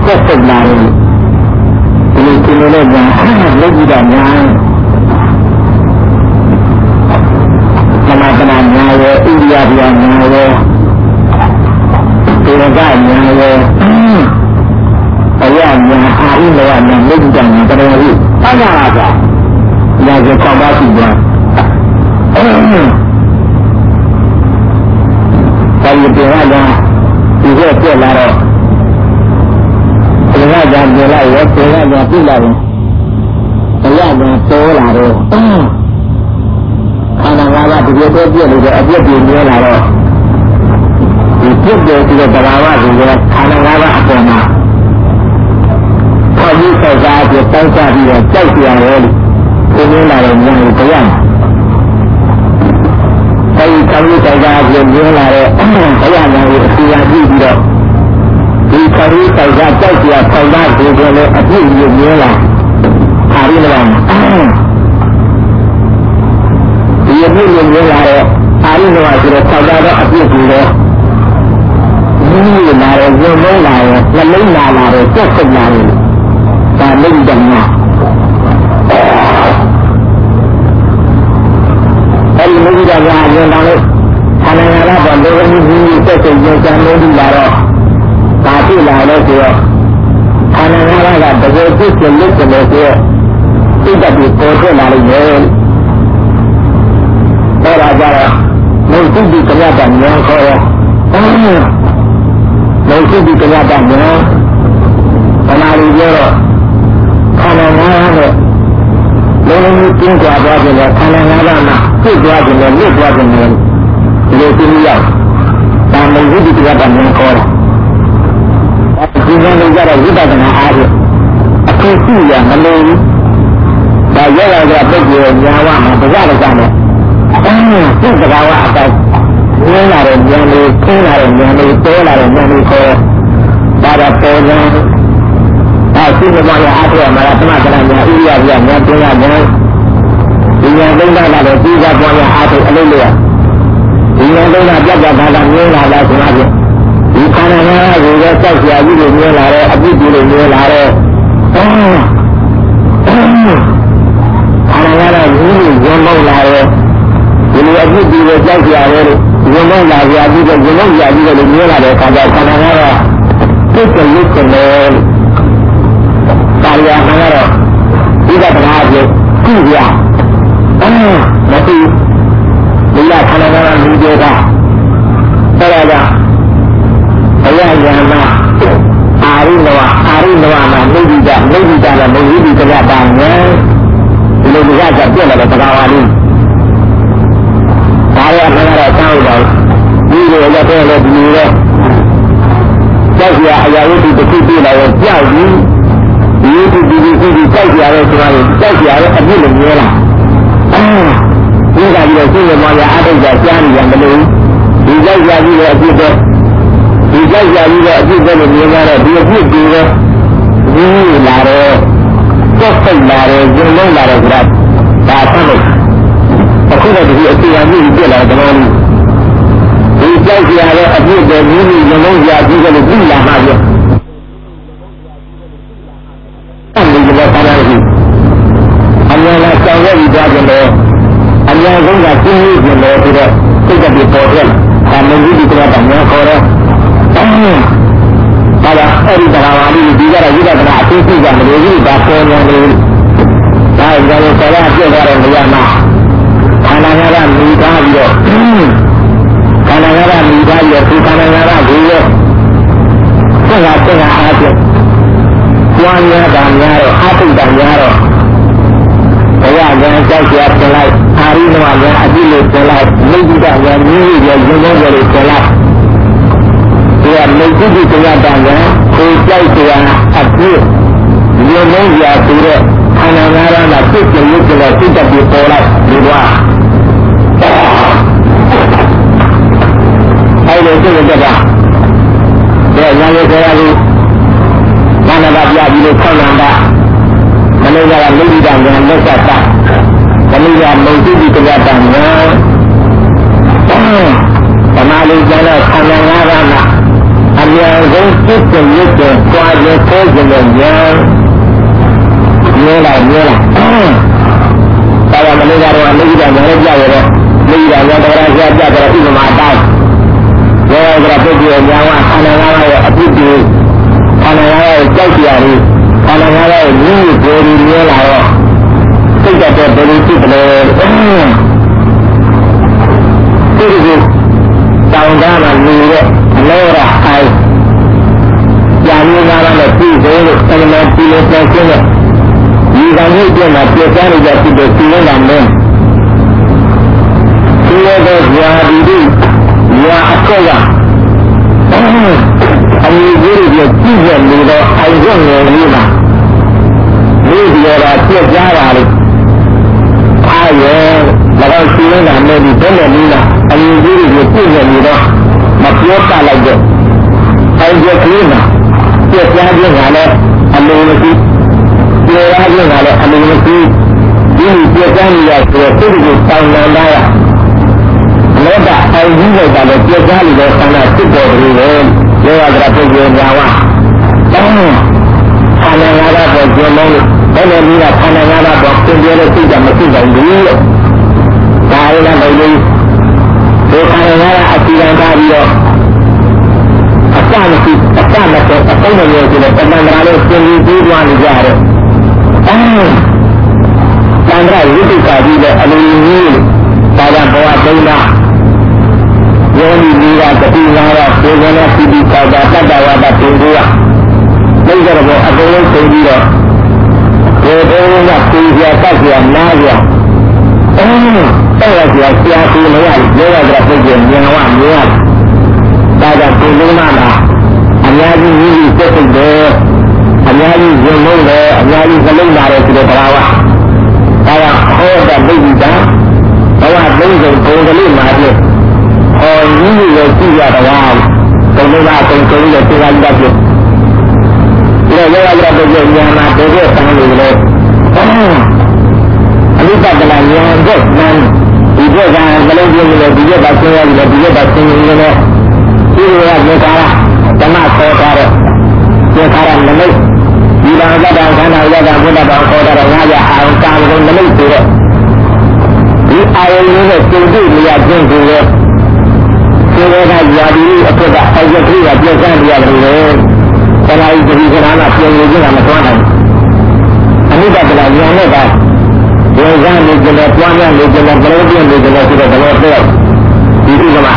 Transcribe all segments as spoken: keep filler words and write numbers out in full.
ก็สุดเลยนี่คือเรื่องอย่างเรื่องอย่างนั้นธรรมะขนาดงานเลยอินเดียเดียงานเลยตัวได้งานเลยแต่ว่างานอาอินเดียงานไม่จริงจังก็ได้ที่ตั้งยากอ่ะอยากจะความว่าสิ่งนี้แต่ยังเป็นว่าอย่างที่เรียกเพื่ออะไรเป็นว่าอย่างเดียวเลยเป็นว่าอย่างที่เราเป็นว่าอย่างโตละเลยขณะนั้นว่าที่เรียกเพื่อเลยอาเจียนเดียวละเลยที่เพื่อเดียวที่เราจะว่าที่เราขณะนั้นว่าอะไรมาพอยิ่งใส่ใจจะตั้งใจที่จะใจเสียเลยที่นี่ละเลยยังอยู่ก็ยังไอ้คำนี้ใจใจเย็นเย็นละเลยก็ยังยังอยู่ที่ยังดีดีเลยဒီခရီးဆိုင်ကကြောက်ကြဆောင်းသားကိုလည်းအပြည့်ရည်မြဲလာခါရီးလည်းဒီအပြည့်ရည်မြဲလာတဲ့ခါရီးလည်းဆိုတော့ဆောင်းသားတော့အပြည့်ကိုလည်းဒီလာရဲ့ရုံလုံးလာရဲ့နှလုံးလာလာတဲ့ကြောက်စိတ်လာရဲ့ဒါလည်းကြမှာအဲဒီမိဂိတာကရင်တော်လို့ခန္ဓာငါးပါးပေါ်လို့ဒီဒီစိတ်စိတ်ကြံကြံလို့ဒီလာတော့ပါဠိလာလို့ဆိုတော့ခန္ဓာငါးပါးကတကယ်ဖြစ်ဖြစ်လို့ဆိုလို့ဆိုသိတတ်ပြီးပေါ်ထွက်လာလိမ့်မယ်။အဲဒါကြတော့မုတ်တိတိကရတဉာဏ်ခေါ်ရောမုတ်တိတိကရတဉာဏ်ဗမာလူပြောတော့ခန္ဓာငါးပါးနဲ့လုံးလုံးကျင်းကြွားသွားခြင်းနဲ့ခန္ဓာငါးပါးမှာပြည့်သွားခြင်းနဲ့လွတ်သွားခြင်းနဲ့ဒီလိုသိရောက်ဒါမုတ်တိတိကရတဉာဏ်ခေါ်တယ်ဒီကနေ့ကျတော့ဝိပဿနာအားဖြင့်အခုရှိရမလို့ဒါရောက်လာတဲ့ပုဂ္ဂိုလ်ညာဝမှာတရားတော်ကလည်းအဲဒီသဘာဝအတိုင်းဝင်းလာတဲ့ဉာဏ်လေးခင်းလာတဲ့ဉာဏ်လေးတိုးလာတဲ့ဉာဏ်လေးကိုဒါတော့ပေါ်နေအဲဒီမှာလည်းအားထုတ်ရမှာသမထနာဉာဏ်ဥရိယပြဉာဏ်ပညာဉာဏ်ဒီဉာဏ်သုံးပါးကလည်းပြီးကြပေါ်ရအားထုတ်အလုပ်လုပ်ရဒီဉာဏ်သုံးပါးပြတ်ပြတ်သားသားမြင်လာတာဆိုတော့ဒီခန္ဓာငါးပါးကိုကြောက်ကြရကြီးလို့မြင်လာတဲ့အပြစ်ကြီးလို့မြင်လာတဲ့ခန္ဓာငါးပါးကြီးလို့ရုံလုံးလာတဲ့ဒီလိုအပြစ်ကြီးကိုကြောက်ကြရတယ်လို့ရုံလုံးလာကြကြီးတဲ့ရုံလုံးကြကြီးတယ်လို့မြင်လာတဲ့အခါကျခန္ဓာငါးပါးသိတဲ့လူကလည်းကာယငါးတော့ဒီကတရားကိုကြည့်ရအဲမသိဒီကခန္ဓာငါးပါးလူတွေကအဲ့ဒါဘုရားဉာဏ်မှာအာရိနဝအာရိနဝမှာမိဂိတမိဂိတလည်းမိဂိတိကရတာနဲ့ဒီလိုတရားကပြည့်လာတဲ့သဘာဝလေးဒါရမကတော့တောင်းတော့ဒီလိုလည်းပြည့်လို့ဒီလိုတော့ကြောက်ရအရာဝတ္ထုတစ်ခုပြည့်လာတော့ကြောက်ပြီးဒီဒီဒီဒီဒီကြောက်ရတဲ့ဆိုတာကိုကြောက်ရတဲ့အပြစ်လို့ပြောလာအဲဒီကကြီးတော့စိတ်ရမောရအတုဒ္ဒကြားနေရမလို့ဒီကြောက်ရကြီးရဲ့အပြစ်တော့ဒီကြောက်ရကြီးတဲ့အပြစ်ပဲလို့မြင်ရတော့ဒီအပြစ်တွေပဲဒီလာတော့ကြောက်စိတ်လာတယ်ကျုံလုံးလာတယ်ဆိုတာဒါဆက်လို့အခုတော့ဒီအစီအမီပြည့်လာတယ်တော်ဒီကြောက်ရတဲ့အပြစ်တွေမြင်ပြီးကျုံလုံးရကြီးတယ်လို့ပြီးလာမှာပြအဲ့ဒီလိုပါလာပြီအများလားကြောက်ရည်သွားကြတယ်အများဆုံးကကျင်းရည်တယ်ဆိုတော့စိတ်ကပြေပေါ်တယ်ဒါမင်းကြီးကတော့တများခေါ်တော့ဒါကအဲ့ဒီတရားဝါဒီဒီကြတော့ဝိပဿနာအသိစိတ်ကမလို့ဘူးဒါပေါ်နေတယ်ဒါကြောင့်ဆရာပြည့်သွားတဲ့နေရာမှာခန္ဓာငါးပါးမိသားပြီးတော့ခန္ဓာငါးပါးမိသားပြီးတော့ဒီခန္ဓာငါးပါးကိုရောဆက်လာဆက်လာအားဖြင့်ကျွမ်းရတာများတော့အထုတာများတော့ဘုရားဉာဏ်ကြောက်ကြပြန်လိုက်အာရိနဝဉာဏ်အကြည့်လို့ပြန်လိုက်မိဂ္ဂိတဉာဏ်မျိုးရည်ရင်းလုံးတွေပြန်လိုက်ဒီကမိဂ္ဂိတဉာဏ်တန်ကကိုကြောက်ကြအပြည့်ရင်းလုံးရပြီးတော့ခန္ဓာငါးပါးမှာပြည့်စုံရုပ်ကလေးစိတ်တည်းပေါ်လိုက်ဒီတော့အဲ့လိုစိတ်တက်တာဒါညာလေးဆရာကြီးဘာနာပါပြပြီးလို့ခေါင်းလန်တာမနေ့ကမိဂ္ဂိတဉာဏ်လက်ဆက်တာမနေ့ကမိဂ္ဂိတဉာဏ်တန်ကဓမ္မလေးကျန်တဲ့ခန္ဓာငါးပါးမှာအများဆုံးပြည့်စုံရတဲ့ကြွားခြင်းကိုယ်ကျင်တဲ့ဉာဏ်မြင်လိုက်မြင်လိုက်ဒါကမလေးကတော့မိဂ္ဂရာဉာဏ်နဲ့ကြရတော့မိဂ္ဂရာဉာဏ်တရားကြားကြတော့ဥပမာတိုင်းရောကပုဂ္ဂိုလ်ဉာဏ်ကခန္ဓာငါးပါးရဲ့အဖြစ်ဒီခန္ဓာငါးပါးရဲ့ကြောက်တရားတွေခန္ဓာငါးပါးရဲ့ဉာဏ်ကိုယ်ကြီးမြင်လာတော့စိတ်တဲ့ဘယ်လိုဖြစ်တယ်ဒီလိုတောင်းတမှာနေတဲ့အလောရအိုင်ညာမင်းသားနဲ့ပြည်သေးလို့အမှန်ပြည်လို့ပြောခြင်းနဲ့ဒီကံကြီးပြမှာပြစားနေကြဖြစ်တဲ့စီရင်တာမင်းဒီလိုတော့ဇာတိတိညာအကောကအမြင်ကြီးတွေကြည့်ရနေတော့အိုင်ရုံငယ်လေးမှာဒီလိုတော့ပြစားတာလေအားရ၎င်းစီရင်တာမင်းဒီဘယ်လိုလဲလားအမြင်ကြီးတွေကြည့်ရနေတော့မပြောတတ်လိုက်တဲ့အိုင်ရုံကလေးမှာပြည့်စုံခြင်းကလည်းအလိုမရှိပြေရခြင်းကလည်းအလိုမရှိဒီလိုပြည့်စုံရတဲ့စိတ်ကိုတောင်းတလာရအလောကအိုင်ကြီးလိုက်တာလည်းပြည့်စုံနေတဲ့ဆန္ဒဖြစ်ပေါ်တယ်လေရောရတဲ့ပုဂ္ဂိုလ်များကတောင်းခန္ဓာငါးပါးပေါ်ကျင်းလို့ဘယ်လိုမျိုးကခန္ဓာငါးပါးပေါ်ကျင်းတဲ့စိတ်ကမရှိနိုင်ဘူးလို့ဒါရင်းလည်းလို့ဒီခန္ဓာငါးပါးအစီအံထားပြီးတော့အစမရှိအစမရှိအဆုံးမရတဲ့တဏ္ဍာလေးသင်ပြီးပြီးသွားနေကြတယ်။အဲတဏ္ဍာဝိတိကာကြီးလည်းအလိုကြီးဒါကဘဝဒိဋ္ဌယောနိမိယာတတိနာရသေဝနာပိတိကာတာတတ္တဝါဒပင်ကိုကသိကြတော့အကုန်လုံးသိပြီးတော့ဒီဘုန်းကသိကြတတ်ကြနားကြအဲတော့ကြဆရာကြီးလည်းရောရတဲ့ပုဂ္ဂိုလ်ဉာဏ်ဝမြင်ရဒါကြောင့်ဒီလိုမှလာအများကြီးရည်ရည်စိတ်စိတ်တယ်အများကြီးရင်လုံးတယ်အများကြီးစလုံးလာတယ်ဆိုတဲ့တရားဝဒါကြောင့်ဟောတဲ့မိဂ္ဂိတာဘဝလုံးစုံဘုံကလေးမှာပြည့်ဟောရည်ရည်ကိုကြည့်ရတရားဘုံလုံးကအကုန်ဆုံးတဲ့တရားကြီးတတ်ပြည့်ဒီလိုရောရတဲ့ပုဂ္ဂိုလ်ဉာဏ်မှာတကယ်ဆန်းနေတယ်အနိတ္တကလဉာဏ်ကိုမှန်ဒီကကမလုံးပြည့်လို့ဒီကပါဆင်းရတယ်ဒီကပါဆင်းနေတယ်ဒီလိုကမြေကားဓမ္မခေါ်တာတော့မြေကားရမလို့ဒီဘာသာတော်ခန္ဓာရတာဘုရားတော်ခေါ်တာတော့ငါရအောင်ကာမဂုဏ်မလို့ဆိုတော့ဒီအာယုန်နဲ့စိတ်ကြည့်ရခြင်းကိုလေဒီလိုကယာဒီအဖြစ်ကအယုတ်ကြီးကပြည့်စုံရရတယ်လေဆရာကြီးဒီကရာကပြင်ရခြင်းကမတွန်းနိုင်အနိတ္တကဉာဏ်နဲ့ကဒီကံနေကြတဲ့ပွားများနေကြတဲ့ဘလုံးပြည့်နေကြတဲ့ဆိုတဲ့ဘလုံးတဲ့ဒီဥပမာ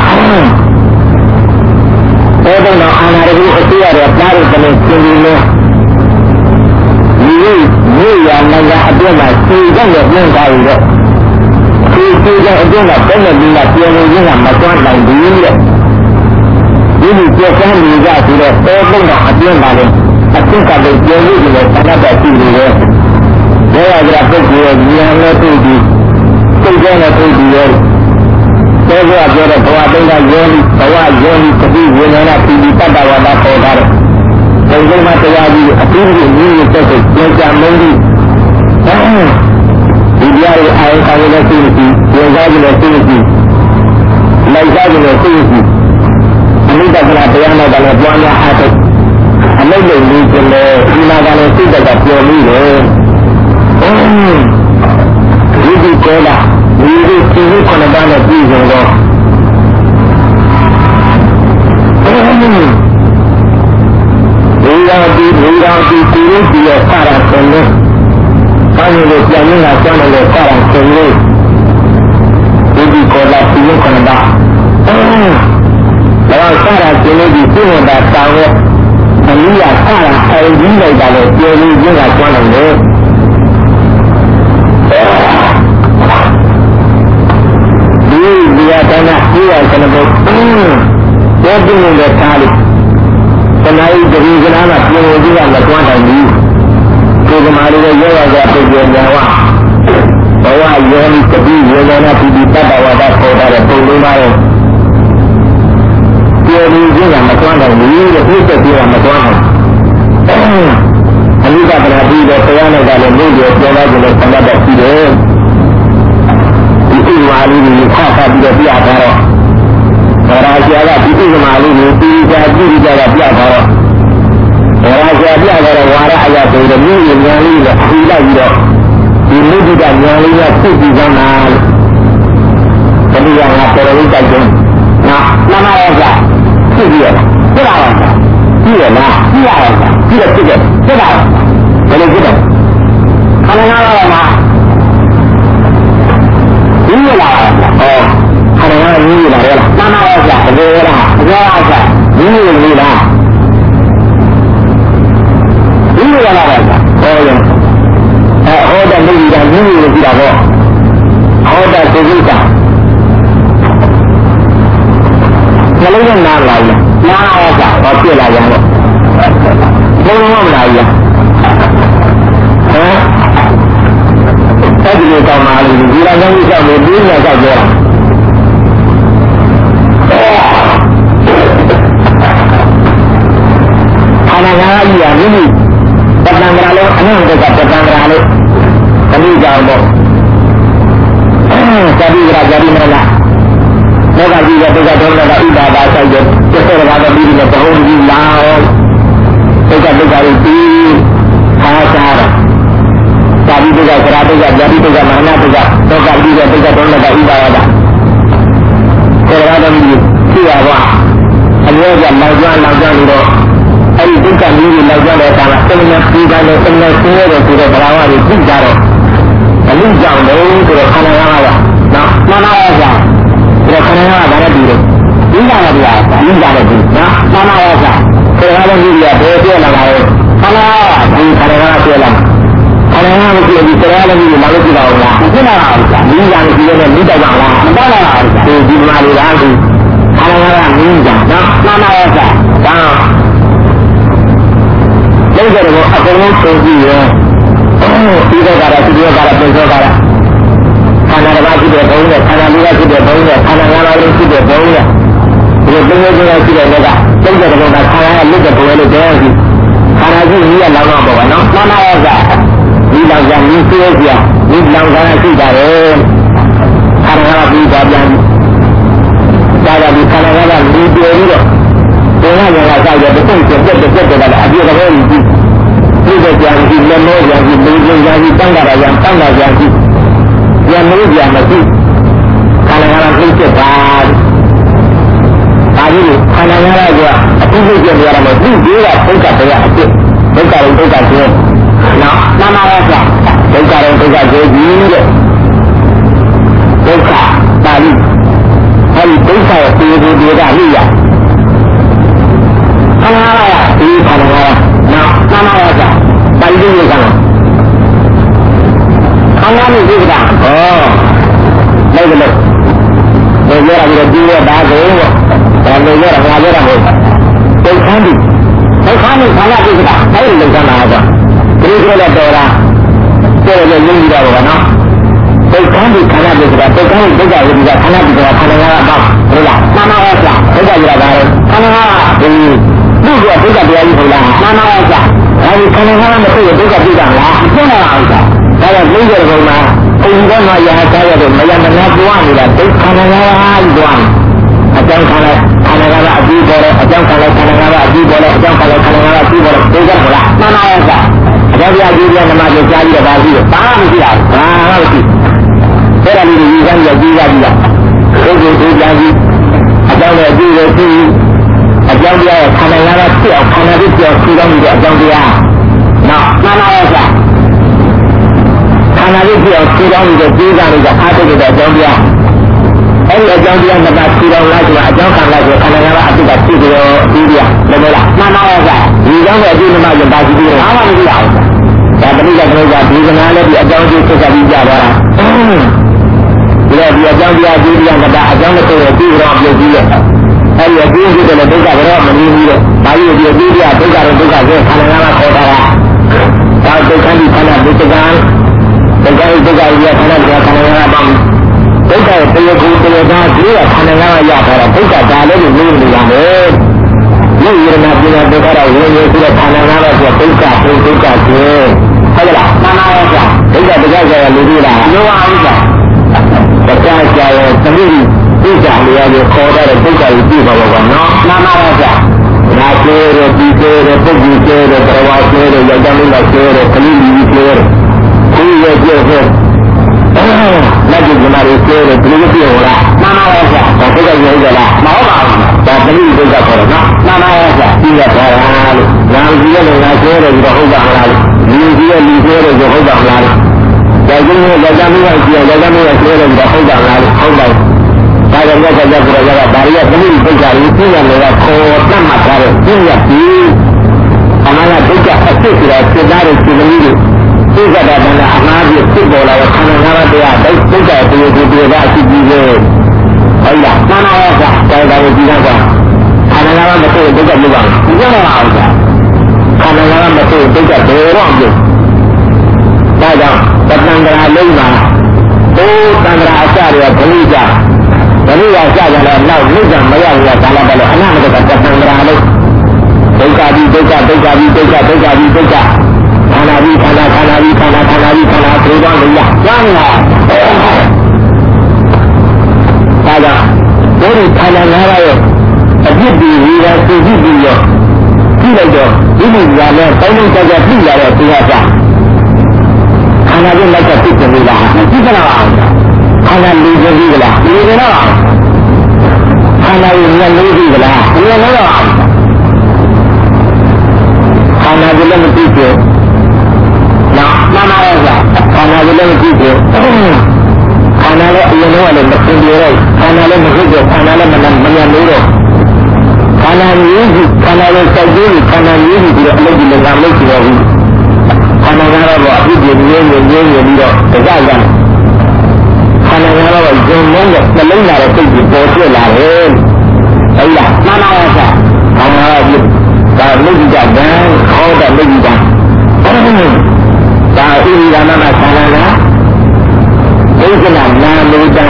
အဲ့ဒါတော့အာနာရိအတိရတဲ့ပါရိတနဲ့သင်ပြီးလို့ဒီဒီရနိုင်တဲ့အပြည့်မှာသိကြရပြန်ကြရတော့ဒီသိကြအပြည့်ကဘယ်နဲ့ဒီကပြန်နေခြင်းကမတွန်းနိုင်ဘူးတဲ့ဒီလိုပြတ်စားနေကြဆိုတော့ဘယ်ပုံတော့အပြည့်ပါလဲအပြည့်ကလည်းပြန်လို့ဒီလိုသတ်တတ်ရှိနေတယ်ဘယ်ရကြပုဂ္ဂိုလ်ရဲ့ဉာဏ်နဲ့တွေ့ပြီးသိကြတဲ့ပုဂ္ဂိုလ်ရဲ့ဘယ်လိုပြောတဲ့ဘဝတိတ်ကယောနိဘဝယောနိတတိဝိညာဏပိဋိတတ္တဝါဒပေါ်တာတဲ့ဘယ်လိုမှတရားကြီးအတူတူညီညီတက်တက်ကြံကြမင်းကြီးဒီတရားရဲ့အာရုံခံရတဲ့စိတ်ကြီးဉာဏ်သားကြီးနဲ့စိတ်ကြီးလိုက်သားကြီးနဲ့စိတ်ကြီးအနိတ္တကလာတရားနဲ့လည်းပွားများအားထုတ်အမိတ်လို့နေကြတယ်ဒီမှာကလည်းစိတ်ကပျော်ပြီးတယ်ဒီဒီကောလာဒီဒီဒီခုနကလည်းပြည်စုံတော့ဒီရောဒီဒီရောဒီဒီဒီရဆရာဆင်းလို့ဘာလို့ပြန်နေတာကျမ်းလို့ဆရာဆင်းလို့ဒီဒီကောလာဒီခုနကဒါဆရာဆင်းလို့ဒီပြည့်တာတောင်းရဲ့အမိယာဆရာအိမ်ကြီးလိုက်တာလေပြောလို့ရတာကျမ်းလို့ဒီဒီရတဲ့နာဒီရတဲ့ဘုရားပြည့်နေတဲ့သားလေးတဏှာဤတတိကနာကပြင်လို့ကြီးကမတွန်းနိုင်ဘူးဒီကမာလေးရဲ့ရောရတဲ့ပုဂ္ဂိုလ်များကဘဝယောနိတတိဝေဒနာပိဋိတတ္တဝါဒခေါ်တဲ့ပုံလေးပါရဲ့ပြင်လို့ကြီးကမတွန်းနိုင်ဘူးတဲ့ပြည့်စုံကြီးကမတွန်းနိုင်အနိစ္စပနာပြီးတော့တရားနဲ့ကလည်းလို့ပြောပြောလိုက်ကြလို့သံဃာတော်ရှိတယ်ဒီဥမာလေးကိုခါခါပြီးတော့ပြတာတော့ဗရာဇာကဒီဥမာလေးကိုပြီးကြာကြည့်ကြတာပြတော့ဝါရကြာပြတော့ဝါရအရာဆိုတော့မြို့ဉာဏ်လေးနဲ့အီလိုက်ပြီးတော့ဒီမိဒ္ဓဉာဏ်လေးကသိပြီးကောင်းတာတတိယငါပေါ်ရိတ်တိုက်ခြင်းနော်နာမရောကသိပြီးရလားသိတာပါသိရလားသိရပါသိရသိတယ်သိတာဘယ်လိုသိတယ်ခန္ဓာငါးပါးမှာဒီလိုလားဟောခန္ဓာငါးကြီးလာတယ်လားနာမရောကတကယ်လားတကယ်လားဒီလိုလေးလားဒီလိုလားဟောရင်အဲဟောတဲ့မိဂ္ဂာကြီးကိုကြည့်တာပေါ့ဟောတဲ့သုခိတာနှလုံးနဲ့နားလာရင်နားရောကဟောပြလာရင်တော့ဘုံလုံးမလာရင်ဟမ်အဲ့ဒီလိုကောင်းပါလိမ့်ဒီလိုကောင်းကြီးကြောက်လို့ပြင်းရကြောက်ကြတာခန္ဓာငါးကြီးကမိမိပတ္တံကရာလို့အနန္တကပတ္တံကရာလို့အနည်းကြောင့်တော့ဇာတိကရာဇာတိမရလားမေဃကြီးကဒုက္ခဒုက္ခကဣဒာပါဆိုင်တဲ့သစ္စာကတော့ပြီးတယ်ဘုံကြီးလာဒုက္ခဒုက္ခကိုပြီးအားစားတာဇာတိဒုက္ခကရာဒုက္ခဇာတိဒုက္ခမရဏဒုက္ခဒုက္ခပြီးတဲ့ဒုက္ခဒုက္ခကဣဒာပါတာဒါကတော့ပြီးပြရပါအမျိုးကလောက်ကျွမ်းလောက်ကျွမ်းလို့တော့အဲ့ဒီဒုက္ခမျိုးတွေလောက်ကျွမ်းတဲ့အခါမှာသင်္နဲ့ပြီးတယ်သင်္နဲ့ဆင်းရဲတယ်ဆိုတဲ့ဘာဝတွေသိကြတော့အလူကြောင့်လို့ဆိုတော့ခန္ဓာငါးပါးကနော်မှန်ပါရဲ့ဗျာဒါခန္ဓာငါးပါးဘာနဲ့ပြီးလဲဒီကနေ့ဗျာဒီကနေ့ပြီးနော်မှန်ပါရဲ့ဗျာခန္ဓာငါးပါးကြီးကဘယ်ပြောလာတာလဲခန္ဓာဒီခန္ဓာငါးပါးပြောလာခန္ဓာငါးပါးကိုဒီခန္ဓာငါးပါးကြီးလာလို့ကြည့်ပါဦးလားမဖြစ်လာပါဘူးဗျာဒီကနေ့ပြီးတော့မိတ္တကြောင့်လားမတော်လာပါဘူးဒီဒီမှာလေးလားဒီခန္ဓာငါးပါးမင်းကြောင့်နော်မှန်ပါရဲ့ဗျာဒါလုံးကြတော့အကုန်လုံးသိကြည့်ရောဒီတော့ကတော့ဒီတော့ကတော့ပြန်စောတာခန္ဓာတစ်ပါးရှိတဲ့ဘုံနဲ့ခန္ဓာလေးပါးရှိတဲ့ဘုံနဲ့ခန္ဓာငါးပါးလေးရှိတဲ့ဘုံနဲ့ဒီလိုပြည့်စုံရှိတဲ့လောကသုံးတဲ့ဘုံကခန္ဓာရဲ့လွတ်တဲ့ဘုံလေးပြောကြည့်ခန္ဓာကြီးကြီးရလောင်းတော့ပေါ့နော်မှန်ပါရဲ့ကဒီလောင်ကမြည်သေးကြဒီလောင်ကရှိတာလေခန္ဓာကပြီးတော့ပြန်ဒါကဒီခန္ဓာကလည်းဒီပြေပြီးတော့ဘုံကလည်းကြောက်ရတဲ့ပုံစံပြတ်ပြတ်ပြတ်တယ်အပြည့်တော်ကြီးဒီကကြာကြီးလည်းလို့ကြာကြီးလူကြီးကြာကြီးတန်းတာရံတန်းတာကြာကြီးပြန်လို့ကြာမရှိခန္ဓာငါးပါးသိချက်ပါဒါကြီးခန္ဓာငါးပါးကအတိအကျပြရမယ်ဒီကြီးကဒုက္ခတရားအဖြစ်ဒုက္ခရင်ဒုက္ခကျိုးနော်နာမရကဒုက္ခရင်ဒုက္ခကျိုးကြီးတဲ့ဒုက္ခပါဠိအဲဒီဒုက္ခရဲ့ဒီဒီဒီကလိရခန္ဓာငါးပါးဒီခန္ဓာငါးပါးနော်နာမရကပါဠိရေးကလားခန္ဓာနဲ့ဒီကတာဟောလိုက်တယ်လို့ဒီရတာပြီးတော့ဒီရတာကိုဒါလိုရတာငါရတာမဟုတ်ဒုက္ခန်းဒီဒုက္ခန်းနဲ့ခန္ဓာဒီကတာအဲ့ဒီလောက်တာတော့ဒီလိုလည်းတော်လားတော်လည်းရင်းပြီးတော့ဗောနော်ဒုက္ခန်းဒီခန္ဓာဒီကတာဒုက္ခန်းဒုက္ခဝိဒခန္ဓာဒီကတာခန္ဓာငါးပါးဟုတ်လားနာမရကဒုက္ခရတာကခန္ဓာဒီသူ့ကဒုက္ခတရားကြီးဟုတ်လားနာမရကအဲဒီခန္ဓာငါးပါးမသိရင်ဒုက္ခပြတာလားသိနေပါဦးကဒါတော့သိကြတဲ့ဘုံမှာအင်းကမှရဟသားရတော့မယမနာပွားနေတာဒုက္ခနာငါးပါးကြီးပွားအကြောင်းခန္ဓာခန္ဓာငါးပါးအပြီးပေါ်တယ်အကြောင်းခန္ဓာခန္ဓာငါးပါးအပြီးပေါ်တယ်အကြောင်းခန္ဓာခန္ဓာငါးပါးအပြီးပေါ်တယ်သိကြမလားမှန်ပါရဲ့ကအကြောင်းတရားကြီးပြန်ဓမ္မကိုကြားပြီးတော့ပါပြီးတော့ဘာမှမရှိတာဘာမှမရှိအဲ့ဒါလေးကိုယူဆပြီးတော့ကြီးကြပြီးတော့ဒုက္ခဒုက္ခကြီးအကြောင်းနဲ့အပြီးကိုသိအကြောင်းတရားရဲ့ခန္ဓာငါးပါးဖြစ်အောင်ခန္ဓာဖြစ်အောင်ထူထောင်ပြီးတော့အကြောင်းတရားနော်မှန်ပါရဲ့ကခန္ဓာလေးဖြစ်အောင်ထူထောင်ပြီးတော့ကြီးကြပြီးတော့အားထုတ်တဲ့အကြောင်းတရားအဲ့ဒီအကြောင်းတရားနှစ်ပါးထူထောင်လိုက်ဆိုတာအကြောင်းခံလိုက်ဆိုခန္ဓာငါးပါးအတိတ်ကဖြစ်ပြီးတော့ပြီးပြလည်းမလားမှန်ပါရဲ့ကဒီကြောင့်ပဲအတိတ်မှာယဉ်ပါရှိပြီးတော့ဘာမှမသိရဘူးဒါပရိသတ်ကလေးကဒီကနာလည်းဒီအကြောင်းကြီးဆက်ဆက်ပြီးကြတော့တာဒီတော့ဒီအကြောင်းတရားကြီးတရားနှစ်ပါးအကြောင်းတစ်ခုကိုပြီးတော့ပြုတ်ပြီးရဲ့အဲ့ဒီအကျိုးဖြစ်တဲ့ဒုက္ခကတော့မနည်းဘူးတဲ့။ဒါကြီးဒီအကျိုးတရားဒုက္ခတော့ဒုက္ခဆိုခန္ဓာငါးပါးခေါ်တာကဒါဒုက္ခဒီခန္ဓာဒုက္ခကဒုက္ခဒုက္ခရခန္ဓာကခန္ဓာငါးပါးဒုက္ခရဲ့တရားကိုတရားသားဒီကခန္ဓာငါးပါးရတာဒုက္ခဒါလည်းလို့လို့နေရမယ်။ဒီရဏပညာဒုက္ခတော့ဝိညာဉ်ဆိုတဲ့ခန္ဓာငါးပါးဆိုဒုက္ခဒုက္ခကျင်းဟုတ်လားမှန်ပါရဲ့ဗျာဒုက္ခဒုက္ခဆိုရလူကြီးလားလောပါဘူးဗျာဒုက္ခကြောင့်သမီးဒီကြလေးရခေါ်တဲ့ဒုက္ခကိုပြပါဘောနော်မှန်ပါရဲ့ဗျာနာကျဲတဲ့ဒီကျဲတဲ့ပုဂ္ဂိုလ်ကျဲတဲ့ဘဝကျဲတဲ့ယောက်ျားလေးကျဲတဲ့ကလေးကြီးကျဲတဲ့ကိုယ်ရဲ့ကျဲတဲ့လက်ကျင်မာရီကျဲတဲ့ဒီလိုပြောလားနာမရောဆရာဒါစိတ်ကရိုးကြလားမဟုတ်ပါဘူးဒါပရိသေကခေါ်တယ်နော်နာမရောဆရာပြီးရပါလားလို့ညာကြီးရဲ့ငါကျဲတယ်ဒီတော့ဟုတ်ပါမလားလူကြီးရဲ့လူကျဲတယ်ဆိုဟုတ်ပါမလားယောက်ျားလေးယောက်ျားလေးကကျဲယောက်ျားလေးကကျဲတယ်ဒီတော့ဟုတ်ပါမလားဟုတ်တယ်ဒါကြောင့်လည်းကြောက်ကြရတာဒါရီကပရိသေကကြီးပြည့်ရနေတာခေါ်တတ်မှတ်ထားတဲ့ပြည့်ရပြီးအမှန်ကဒုက္ခအဖြစ်ဆိုတာစိတ်သားတွေစိတ်ကလေးတွေသိကြတာကအမှားကြီးဖြစ်ပေါ်လာတဲ့ခန္ဓာငါးပါးတရားဒုက္ခတရားတွေဒီတွေကအဖြစ်ကြီးပဲဟုတ်လားမှန်ပါရဲ့ကွာတော်တော်ကြီးတာကခန္ဓာငါးပါးမသိဒုက္ခမပါဘူးပြောရအောင်ကွာခန္ဓာငါးပါးမသိဒုက္ခဘယ်တော့မှဒါကြောင့်တဏ္ဍာလုံးမှာဘိုးတဏ္ဍာအစတွေကဘုလိကြဘုလိကစကြတယ်နောက်မြစ်ကမရောက်ရတာလည်းပဲအနာမတကတဏ္ဍာလုံးဒုက္ခပြီးဒုက္ခဒုက္ခပြီးဒုက္ခဒုက္ခပြီးဒုက္ခခန္ဓာပြီးခန္ဓာခန္ဓာပြီးခန္ဓာခန္ဓာပြီးခန္ဓာသိတော့လို့ရကျမ်းလာဒါကြောင့်ဘုရားခန္ဓာငါးပါးရဲ့အဖြစ်ဒီဝိရစိတ်ပြီးရောကြည့်လိုက်တော့ဒီလိုညာနဲ့တိုင်းတိုင်းကြကြပြလာတဲ့တရားကြခန္ဓာရဲ့လက်ကပြည့်စုံနေလားကြည့်ကြလားခန္ဓာလေးကြီးကလားဒီလိုတော့ခန္ဓာရဲ့ဉာဏ်လေးကြီးကလားဉာဏ်တော့ခန္ဓာကလည်းမသိဘူးနော်နာမရောခန္ဓာကလည်းမသိဘူးခန္ဓာလည်းအရင်တော့လည်းမသိဘူးလေခန္ဓာလည်းမသိဘူးခန္ဓာလည်းမမမြင်လို့တော့ခန္ဓာမျိုးကြီးခန္ဓာလည်းစိုက်ကြည့်ခန္ဓာမျိုးကြီးပြီးတော့အလုပ်ကြီးလည်းမလုပ်ကြတော့ဘူးခန္ဓာကတော့အဖြစ်ပြင်းပြင်းပြင်းပြင်းပြီးတော့တရားရခန္ဓာကတော့ဂျုံလုံးနဲ့နှလုံးလာတဲ့စိတ်ကြီးပေါ်ထွက်လာတယ်ဟုတ်လားနာမရောခန္ဓာကဒါမိဂိတံခေါ်တဲ့မိဂိတံဒါဣရိယာမမသံဃာဒိဋ္ဌနာနာမိတံ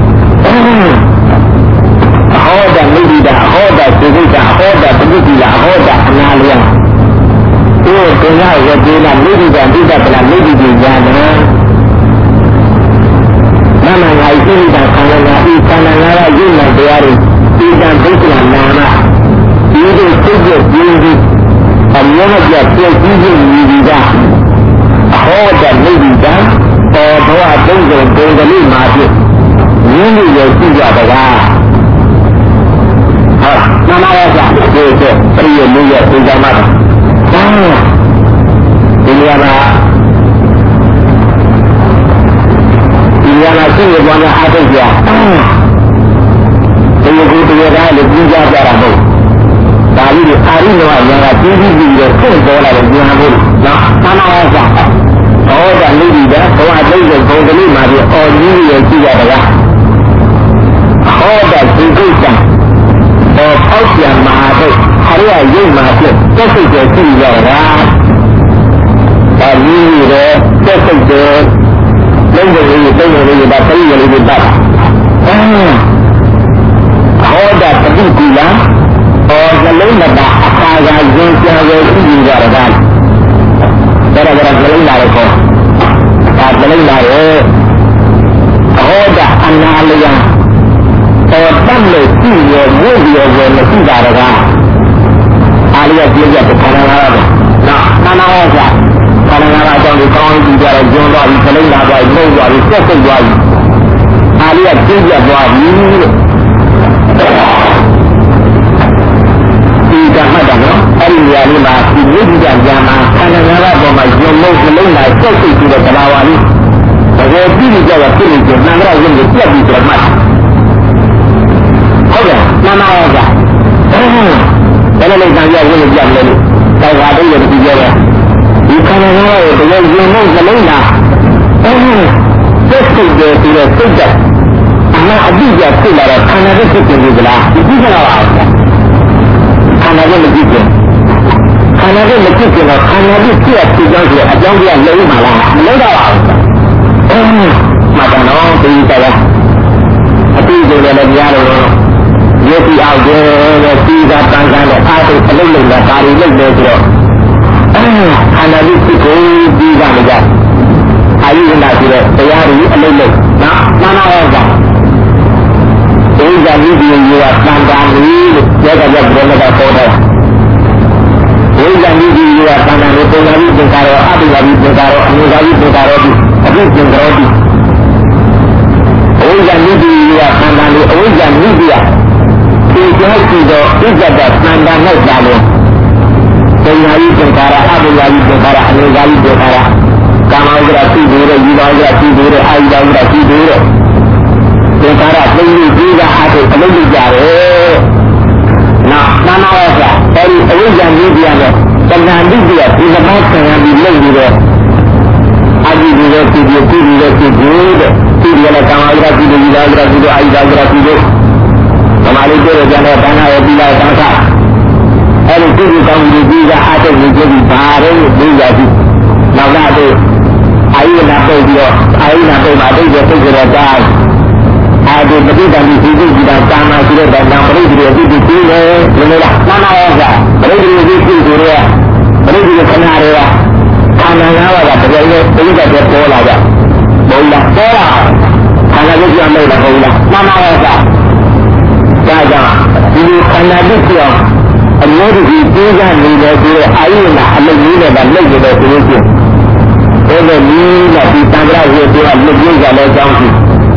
ဟောတဲ့မိဂိတံဟောတဲ့စိတ်ကဟောတဲ့ပဋိတိယဟောတဲ့အနာလျံဒီဒုညရတိနာမိဂိတံဒိဋ္ဌပလမိဂိတိညာနံနမငါဣရိတံခန္ဓာနာဤခန္ဓာနာရယုံနာတရားတွေဤတံဒိဋ္ဌနာနာမဒီလိုစိတ်ကြည်ပြီးအမြဲတမ်းပြည့်စည်ခြင်းမြည်ပြီးသားအဟောတဲ့မိဂိတံပေါ်တော်သုံးစုံပုံကလေးမှာဖြစ်ရင်းနှီးရရှိကြတကားဟုတ်နာမရောကြဒီကျပြည့်ရလို့ရသိကြမှာဒါဒီနေရာမှာဒီနေရာမှာရှိရပေါ်မှာအားထုတ်ကြဒီလိုကိုတရားလည်းပြကြကြတာမဟုတ်ဒါကြီးဒီအာရိနောညာကပြီးပြီးပြီးတော့ဖြစ်ပေါ်လာတဲ့ဉာဏ်မျိုးနော်နာမရောကြဟောတာမိဂိတံဘဝသိတဲ့ဘုံကလေးမှာပြီးအော်ကြီးရရှိကြတကားဟောတဲ့ဒီကိစ္စပေါ်ပေါက်ပြန်မှာတော့ခရရရုပ်မှာဖြစ်သက်စိတ်တွေရှိကြတာဒါကြီးရသက်စိတ်တွေလုံးဝလေးတုံးလေးဒါပြည့်ရလေးတွေပတ်အဲဟောတဲ့ပฏิကူလာအော်နှလုံးမသာအခါကရင်ပြန်ရရှိကြတာဒါကြရကြနှလုံးလာတော့ဒါနှလုံးလာရဲ့ဟောတဲ့အနာလျံတော်တတ်လို့ကြည့်ရဝိရရမရှိတာကအာရိယပြည့်ရတဲ့ခန္ဓာငါးပါးနော်ခန္ဓာငါးပါးခန္ဓာငါးပါးအကြောင်းကိုကောင်းကြည့်ကြတော့ကျွန်းသွားပြီခလုံးလာသွားပြီလုံးသွားပြီဆက်စိတ်သွားပြီအာရိယပြည့်ရသွားပြီလို့ဒီကမှတ်တာနော်အဲ့ဒီနေရာလေးမှာဒီမိဂိတံဉာဏ်မှာခန္ဓာငါးပါးပေါ်မှာယုံလို့နှလုံးလာဆက်စိတ်ပြီးတဲ့သဘာဝလေးတကယ်ကြည့်ကြရဖြစ်နေကြနာမရရုပ်ကိုပြတ်ပြီးတော့မှတ်ဟုတ်ကဲ့နာမရောကြဘယ်လိုလဲတန်ရဝိနည်းပြတ်လဲလို့တောက်ပါတော့ရပြီးပြောတယ်ဒီခန္ဓာငါးပါးကိုတကယ်ယုံလို့နှလုံးလာဆက်စိတ်တယ်ပြီးတော့စိတ်တဲ့အမှန်အတိအကျဖြစ်လာတော့ခန္ဓာကိုဖြစ်နေကြလားဒီကြည့်ကြပါဦးခန္ဓာကိုမကြည့်ကြခန္ဓာကိုမကြည့်ကြတော့ခန္ဓာကိုဖြစ်ဖြစ်ကြောင်းဆိုအကြောင်းတရားလုံးပါလားမလုံးတော့ပါဘူးအင်းမှတ်တယ်နော်ဒီတရားအတိအကျလည်းကြားလို့ရုပ်ပြီးအောင်ကျဲတဲ့စီကတန်ခမ်းတဲ့အားထုတ်အလုံးလုံးနဲ့ဒါတွေလုပ်နေဆိုတော့ခန္ဓာကိုဖြစ်ကိုပြီးကြမကြအာယုနာဆိုတဲ့တရားတွေအလုံးလုံးနော်နာနာရောကဒီကနေ့ဒီရေကတန်တာလေးလို့ပြောကြကြဘယ်လိုလဲပေါ်တယ်ကသံဃာတွေပုံနာပြီးသင်္ကာရောအပိယာပြီးသင်္ကာရောအနိကာပြီးသင်္ကာရောပြီးအပိသင်္ကာရောပြီးအဝိဇ္ဇာနိတိကသံဃာတွေအဝိဇ္ဇာနိတိကဒီကျောင်းကြည့်တော့ဣဇ္ဇတသံဃာနဲ့ပါလို့ပုံနာပြီးသင်္ကာရအပိယာပြီးသင်္ကာရအနိကာပြီးသင်္ကာရကာမဝိဇ္ဇာသိသေးတယ်ယူပါဝိဇ္ဇာသိသေးတယ်အာယုဝိဇ္ဇာသိသေးတယ်သင်္ကာရသိပြီးဒီကအထုအလုံးကြတယ်နော်နာနာဝါစာအဲဒီအဝိဇ္ဇာနိတိကတော့သံဃာနိတိကဒီသဘောဆံရပြီးလုပ်ပြီးတော့အာဒီဒီရဲ့ဒီဒီဒီရဲ့ဒီဒီတဲ့ဒီဒီလည်းကာမဝိဇ္ဇာသိသေးယူပါဝိဇ္ဇာသိသေးအာယုဝိဇ္ဇာသိသေးဓမ္မလေးပြောကြတဲ့ဘာနာရဲ့ဒီလိုက်သံဃာအဲဒီဒီကောင်းကြီးကြီးကအထုကိုကြည့်ပြီးဘာလဲလို့သိရပြီနောက်တော့အာယုနာပိတ်ပြီးတော့အာယုနာပိတ်မှာတိတ်ရပိတ်ကြတော့တိုင်းအာဒီပဋိသန္ဓေဒီဒီဒီတာကာမရှိတဲ့တောင်ပရိသေတွေဒီဒီကြီးလေဒီလိုလားနာနာဝါစာပရိသေတွေဒီဒီတွေရပရိသေခဏတွေကခန္ဓာငါးပါးကတကယ်လို့ပရိသတ်တွေပေါ်လာကြဘုံလားပေါ်လာခန္ဓာကိုကြောက်လို့လားဘုံလားနာနာဝါစာဒါကြောင့်ဒီခန္ဓာတိပြောင်းအမျိုးဒီပြေးကနေတယ်ဆိုတော့အာယုနာအလုံးကြီးနဲ့ပါလုပ်နေတယ်ဆိုလို့ရှိရင်အဲ့ဒါကြီးကဒီသံဃာရဲ့ပြောလွတ်ပြေးကြတဲ့အကြောင်းရှိ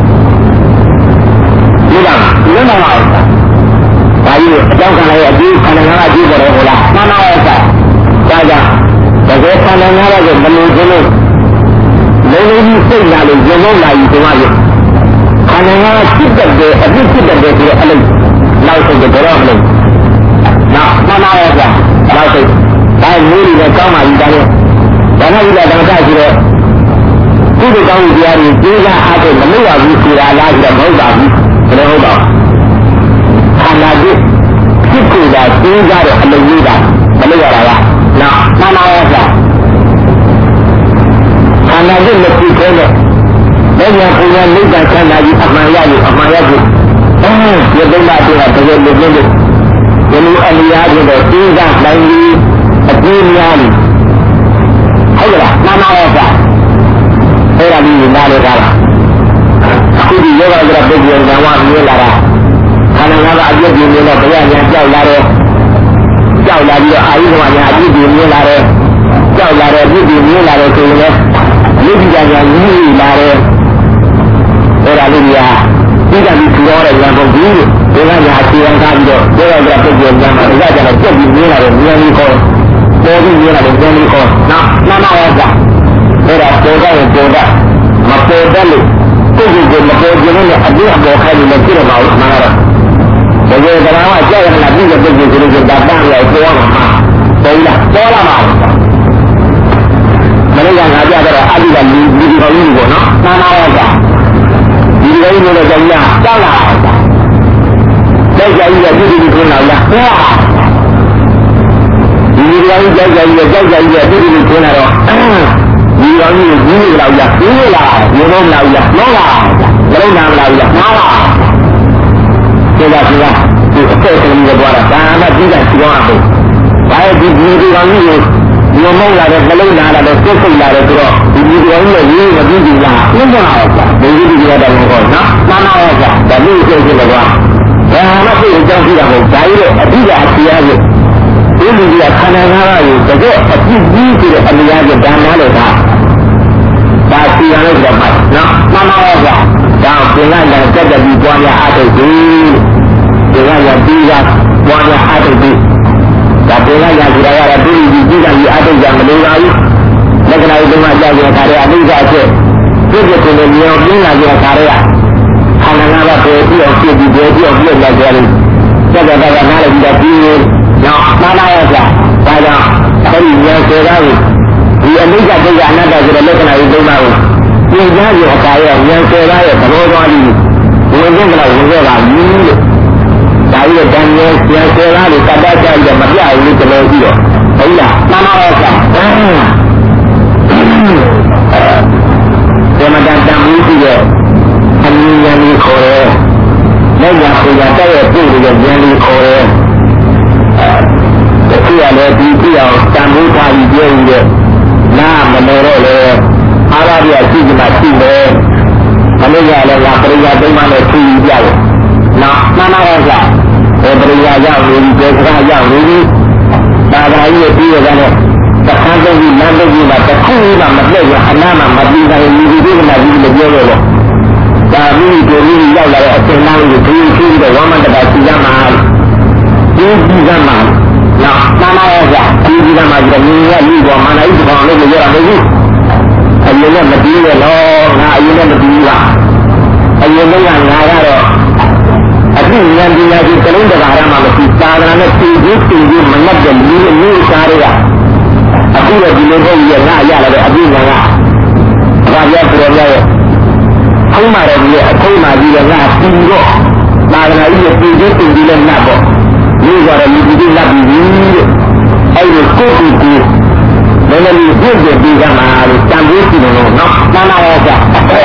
ဒီကလည်းမလာဘူး။ဒါကြီးအကြောင်းခံလိုက်အပြီးခန္ဓာငါးပါးကြည့်ကြတယ်ဟုတ်လား။မှန်ပါရဲ့။ဒါကြောင့်တကယ်ခန္ဓာငါးပါးကိုမလို့ခြင်းလို့လုံးလုံးကြီးစိတ်လာလို့ရုံလုံးလာယူကြပါလို့ခန္ဓာငါးပါးဖြစ်တဲ့အပြစ်ဖြစ်တဲ့ဆိုတဲ့အလုံးနောက်ဆုံးကြတော့မလို့။နောက်မှန်ပါရဲ့။နောက်ဆုံးဒါမျိုးတွေကောင်းပါပြီဒါလည်းဒါနဝိဒသမထရှိတဲ့ကုသိုလ်ကောင်းမှုတရားတွေကျေးဇူးအားဖြင့်မလို့ရဘူးဆိုတာလားဆိုတော့မဟုတ်ပါဘူးဘယ်လိုဟုတ်ပါ့ခန္ဓာကြီးဖြစ်ကိုယ်ကကျေးဇူးတဲ့အလုံးကြီးတာမလို့ရတာလားနော်မှန်ပါရဲ့ခန္ဓာကြီးမဖြစ်သေးတဲ့ဘယ်ညာပူညာနိဗ္ဗာန်ခန္ဓာကြီးအမှန်ရလို့အမှန်ရလို့အဲဒီဒုက္ခတွေကတကယ်လို့လို့ဒီလိုအလျားတွေကျေးဇူးတိုင်းကြီးအကျိုးများလို့ဟုတ်လားနာနာရောကအဲ့ဒါကြီးနားလေကားလားအခုဒီယောဂကြတဲ့ပုဂ္ဂိုလ်ကဝါမြင်လာတာခန္ဓာငါးပါးအပြည့်ပြည့်နဲ့ဘုရားညာကြောက်လာတယ်ကြောက်လာပြီးတော့အာယုဓမ္မညာအပြည့်ပြည့်မြင်လာတယ်ကြောက်လာတယ်အပြည့်ပြည့်မြင်လာတယ်ဆိုရင်လည်းလူကြီးကညာမြင်လာတယ်အဲ့ဒါလေးကြီးကဒီကပြီးထူတော်တဲ့ဉာဏ်ပုံကြီးဒီကညာအခြေခံထားပြီးတော့ယောဂကြတဲ့ပုဂ္ဂိုလ်ကဉာဏ်မှာဒါကြတော့ပြည့်ပြည့်မြင်လာတယ်ဉာဏ်ကြီးခေါ်ပေါ်ပြီးမြင်လာတယ်ဉာဏ်ကြီးခေါ်နော်နာနာရောကအဲ့ဒါပေါ်ကရင်ပေါ်ကမပေါ်တယ်လို့ကိုယ်ကိုမပေါ်ခြင်းနဲ့အပြည့်အပေါ်ခိုင်းလို့ပြည့်တော့ပါဘူးမှားတော့တကယ်တရားကကြောက်ရတာပြည့်တဲ့ပုဂ္ဂိုလ်ဆိုလို့ဒါတန်းရိုက်ပေါ်မှာပေါ်လာပေါ်လာမှာမလေးကငါကြတော့အတိကလူဒီကောင်းကြီးပေါ့နော်နာနာရောကဒီကောင်းကြီးလို့ကြောက်ရကြောက်လာကြောက်ကြကြီးကပြည့်ပြည့်ခွန်းလာလားဟောဒီကောင်းကြီးကြောက်ကြကြီးကြောက်ကြကြီးပြည့်ပြည့်ခွန်းလာတော့ဒီကောင်းကြီးကိုကြီးလာရပြီးလာရေလုံးလာရမောလာဘလုံးနာမလာရမှားလာဒီကစီကဒီအသက်ဆုံးကြီးပေါ်တာဒါမှဒီကစီကောင်းအောင်ဘာဒီဒီဒီကောင်းကြီးကိုရေမုံလာတဲ့ဘလုံးနာလာတဲ့စိတ်စိတ်လာတဲ့ဆိုတော့ဒီဒီကောင်းကြီးရဲ့ရေးမပြီးပြီလားပြင်းပြလာတော့ဒီဒီဒီကတော့မဟုတ်နော်နာနာရောကဒါလို့စိတ်စိတ်လောကဘာမှစိတ်အကြောင်းရှိတာမဟုတ်ဒါကြီးရဲ့အဓိကအစီအရည်ဒီလူကြီးကခန္ဓာငါးပါးကိုတကယ်အပြည့်ကြီးဆိုတဲ့အလျားကဒါနာလို့ဒါဒါစီရလို့တော့မှနော်မှန်ပါရဲ့ကွာဒါပင်ကလည်းတက်တက်ပြီးပွားများအားထုတ်ပြီးပင်ကလည်းပြီးကပွားများအားထုတ်ပြီးဒါပင်ကလည်းဆိုတာကတော့ဒီဒီကြီးကကြီးအားထုတ်ကြမလို့ပါဘူးလက္ခဏာတွေမှာကြောက်ရတာတွေအနိစ္စအဖြစ်ပြည့်ပြည့်စုံစုံမြောင်ပြင်းလာကြတာတွေကခန္ဓာငါးပါးကိုပြည့်အောင်ပြည့်ပြီးပြည့်အောင်ပြည့်လိုက်ကြလို့တက်တက်တက်နားလည်းပြီးတော့ပြီးနော်မှန်ပါရဲ့ကွာဒါကြောင့်အဲဒီဉာဏ်စေတာကိုဒီအနိစ္စဒုက္ခအနတ္တဆိုတဲ့လက္ခဏာတွေသုံးပါးကိုပြင်ကြားရအခါရဲ့ဉာဏ်စေတာရဲ့သဘောသွားပြီးဝင်တဲ့ကလေးဝင်ခဲ့ပါပြီလို့ဒါကြီးရဲ့ဉာဏ်ဉာဏ်စေတာကိုတတ်တတ်ကြရမပြဘူးလို့ပြောပြီးတော့ဟုတ်လားမှန်ပါရဲ့ကွာဒီမှာတန်တန်မှုရှိတဲ့အမြင်ဉာဏ်ကြီးခေါ်တယ်လက်ညာကိုရတဲ့ရဲ့ပြုတဲ့ဉာဏ်ကြီးခေါ်တယ်တတိယလည်းဒီပြအောင်တန်ဖိုးထားပြီးပြောရည်နာမလို့တော့လေအာရဗျာရှိကြမှာရှိတယ်မလို့ရလည်းငါပရိယာသိမ်းမှလည်းဖြူပြရတယ်နော်မှန်ပါရဲ့ကွာဘယ်ပရိယာရောက်နေပြီဘယ်စကားရောက်နေပြီသာသနာ့ရဲ့ပြီးရတဲ့တခါတည်းလမ်းတစ်ခုမှာတစ်ခုမှမပြည့်ရအနာမှာမပြီးတိုင်းလူတွေကလည်းဒီလိုပြောလို့ဒါမိတို့မိရောက်လာတဲ့အချိန်တိုင်းကိုခရီးခီးပြီးတော့ဝမ်းမတတာစီကမှာဒီစီကမှာနော်နာနာရကြဒီစီကမှာဒီမြင်ရပြီးတော့မနာကြီးကောင်လို့ပြောရမလို့အရင်ကမပြီးရတော့ငါအရင်ကမပြီးပါအရင်ကငါကတော့အပြည့်ဉာဏ်ပညာကြီးကလုံးတရားရမှာမရှိသာသနာနဲ့သိပြီးသိပြီးမနှက်တဲ့လူအမျိုးအစားတွေကအခုတော့ဒီလိုပုံရငါရလာတဲ့အပြည့်ဉာဏ်ကဘာပြောပြောရရဲ့အုံးမာရကြီးရဲ့အထုံးမာကြီးကငါပြီးတော့သာသနာကြီးရဲ့သိပြီးသိပြီးလည်းနှက်ပေါ့ဒီကြတော့လူကြီးလက်ပြီးတဲ့အဲ့ဒီကိုယ်ကိုယ်ကိုလည်းလည်းပြည့်ပြည့်ပြီးကမှလို့တန်ဖိုးရှိတယ်လို့နော်တန်လာရကြ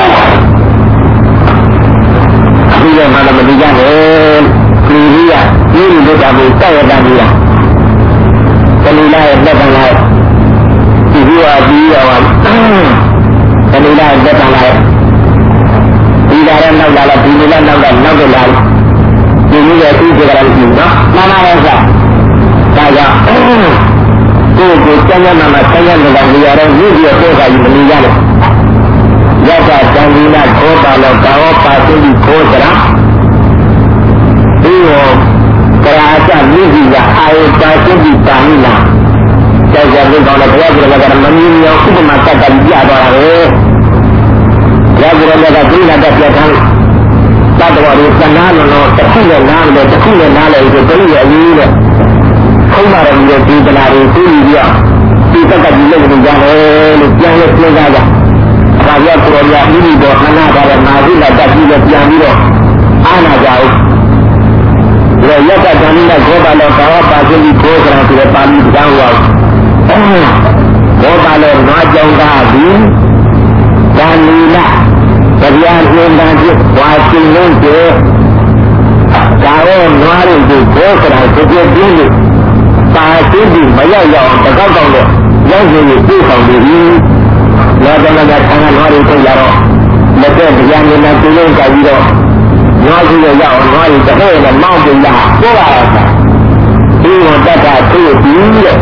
အခုလည်းမလာမဒီကြတယ်ဒီကြီးကဒီလိုလုပ်တာကိုတောက်ရတာကြီးလားတဏှာရဲ့လက်တန်လိုက်ဒီကြီးကဒီရောတဏှာရဲ့လက်တန်လိုက်ဒီကြတဲ့နောက်လာဒီလိုလည်းနောက်တော့နောက်တော့လာဒီလိုရဲ့သူ့ကြရတယ်ရှိနော်နာနာရဲ့စားဒါကြောင့်ကိုယ်ကိုကျမ်းစာမှာဆင်းရဲနေတာနေရာတော့မြည့်ပြည့်ပို့တာယူမနေရလို့ရသတန်ဒီနာခောပါလောကာဝပါသိတိခောစရာဒီရောကရာချမြည့်ကြီးကအာယပါသိတိတာမိလားကြောက်ကြတဲ့ကောင်လည်းဘုရားပြောတာကမမြင်ရောဥပမာတတ်တယ်ပြသွားတာပဲဘုရားပြောတာကဒီနာတပြတ်ထားတတ်တော်ကိုသနာလို့တစ်ခုနဲ့နားလို့တစ်ခုနဲ့နားလို့ဒီလိုရဲ့အရေးနဲ့ခုံးပါတယ်ဒီဒီတလာတွေသိပြီးတော့ဒီတက်ကဒီလို့ကြတယ်လို့ပြန်လို့ပြောကြတာ။ဒါကြောင့်ကိုယ်ရပြီးပြီးတော့ခဏတာလည်းမာတိလာတက်ပြီးတော့ပြန်ပြီးတော့အာနာကြအောင်။ဒီရက်ကတန်တဲ့ခောပါလောကာဝပါသိတိခောကရာဆိုတဲ့ပါဠိတရားဟော။ခောပါလောနွားကြောင့်သာပြီးတန်လီလာတရားဉာဏ်တန်ဖြစ်ဝါရှင်းလုံးကျေဒါရောနွားတွေကိုခောကရာဆိုတဲ့ပြင်းလို့ပါသိတိမရောက်ရအောင်တကောက်ကောက်လို့ရောက်ရင်ပြေဆောင်ပြီးလောကမှာဆန္ဒနွားတွေထုတ်လာတော့လက်တဲ့တရားဉာဏ်နဲ့ပြုလုပ်ကြပြီးတော့နွားကြီးရအောင်နွားတွေတစ်ခါနဲ့မောင်းပြလာပို့လာတာဒီဝန်တတ်တာသူ့ပြီးတဲ့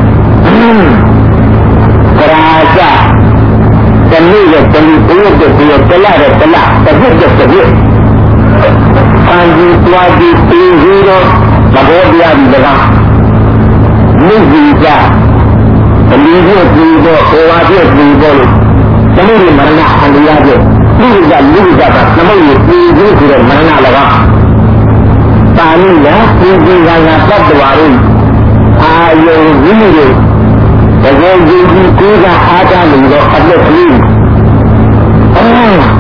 ကရာကြတနည်းရဲ့တနည်းဘုရားတဲ့ဘုရားတလားတဲ့တလားတစ်ခုတဲ့တစ်ခုအန်ဒီတွားဒီပြီးပြီးတော့သဘောတရားဒီကမြင့်ကြီးကြအလီပြည့်ပြီးတော့ဟောဝါပြည့်ပြီးတော့တနည်းမရဏအန္တရာပြည့်လူကလူကကသမုတ်ရပြီးပြီးဆိုတော့မရဏလည်းကပါဠိလားပြည်ပြည်ကကတတ်တော်ရည်အာယုံကြီးတွေတကယ်ကြီးကြီးကိုကအားတာလို့တော့အလက်ကြီးအော်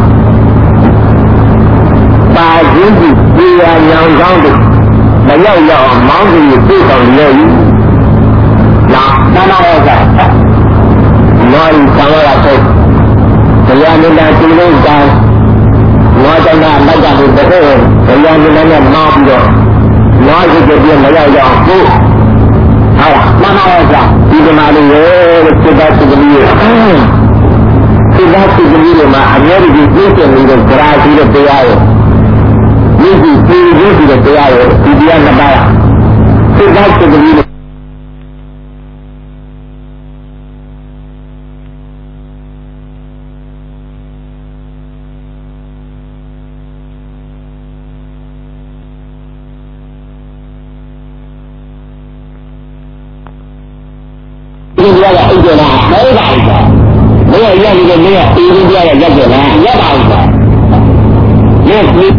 ပါကြီးကြီးပြည်ရညောင်ကောင်းတို့မရောက်ရအောင်မောင်းကြီးပြေဆောင်ရည်နာနာနာရကမော်ရီသံဃာပုတ်တရားမြတ်တာဒီလိုကမောတနာမတ်တာကိုတစ်ခုတရားမြတ်နဲ့မောင်းပြီးတော့မောရှိတဲ့ပြမရောက်ရအောင်ကိုဟာနာနာရကဒီကမာလေးရဲ့စိတ္တစိတ္တလေးရဲ့စိတ္တစိတ္တလေးမှာအများကြီးပြည့်စုံနေတဲ့ကြရာရှိတဲ့တရားရဲ့ဒီဒီပြည်ကြီးတဲ့တရားရဲ့ဒီတရားနှစ်ပါးစိတ္တစိတ္တလေးဒီတရားကအိတ်ကြလားမဟုတ်ပါဘူး။မင်းရရနေတယ်မင်းကဒီဒီတရားကရက်ကြလားရက်ပါဘူး။ရက်ပြီး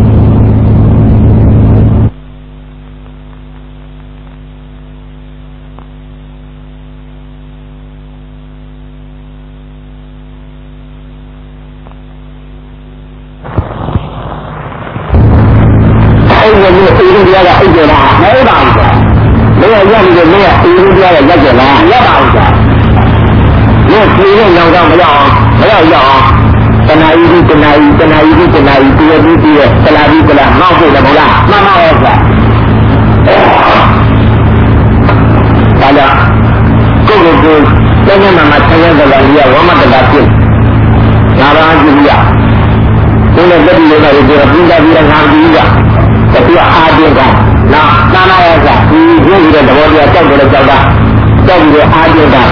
အဲ့ဒီလိုဒီဒီတရားကအိတ်ကြလားမဟုတ်ပါဘူး။မင်းရရနေတယ်မင်းကဒီဒီတရားကရက်ကြလားရက်ပါဘူး။ဒီပြည်ရဲ့နောင်တော့မရအောင်မရရအောင်တဏှာကြီးတဏှာကြီးတဏှာကြီးတဏှာကြီးတရပြီးပြီးရဲ့သလာပြီးသလားမောက်ဖို့လည်းမလားမှန်ပါရဲ့ကွာဒါကြောင့်ကိုယ့်ကိုယ်ကိုကျမ်းစာမှာဆင်းရဲတဲ့လူကဝမတ္တတာဖြစ်ငါးပါးကြည့်ရဒီလိုတက်ပြီးလို့လည်းဒီပြင်းတာပြီးတော့ငါကြည့်ရတတိယအာတင်ကနာနာရဲ့ကွာဒီရုပ်ရတဲ့သဘောတရားကြောက်တယ်ကြောက်တာကြောက်ပြီးအာတင်က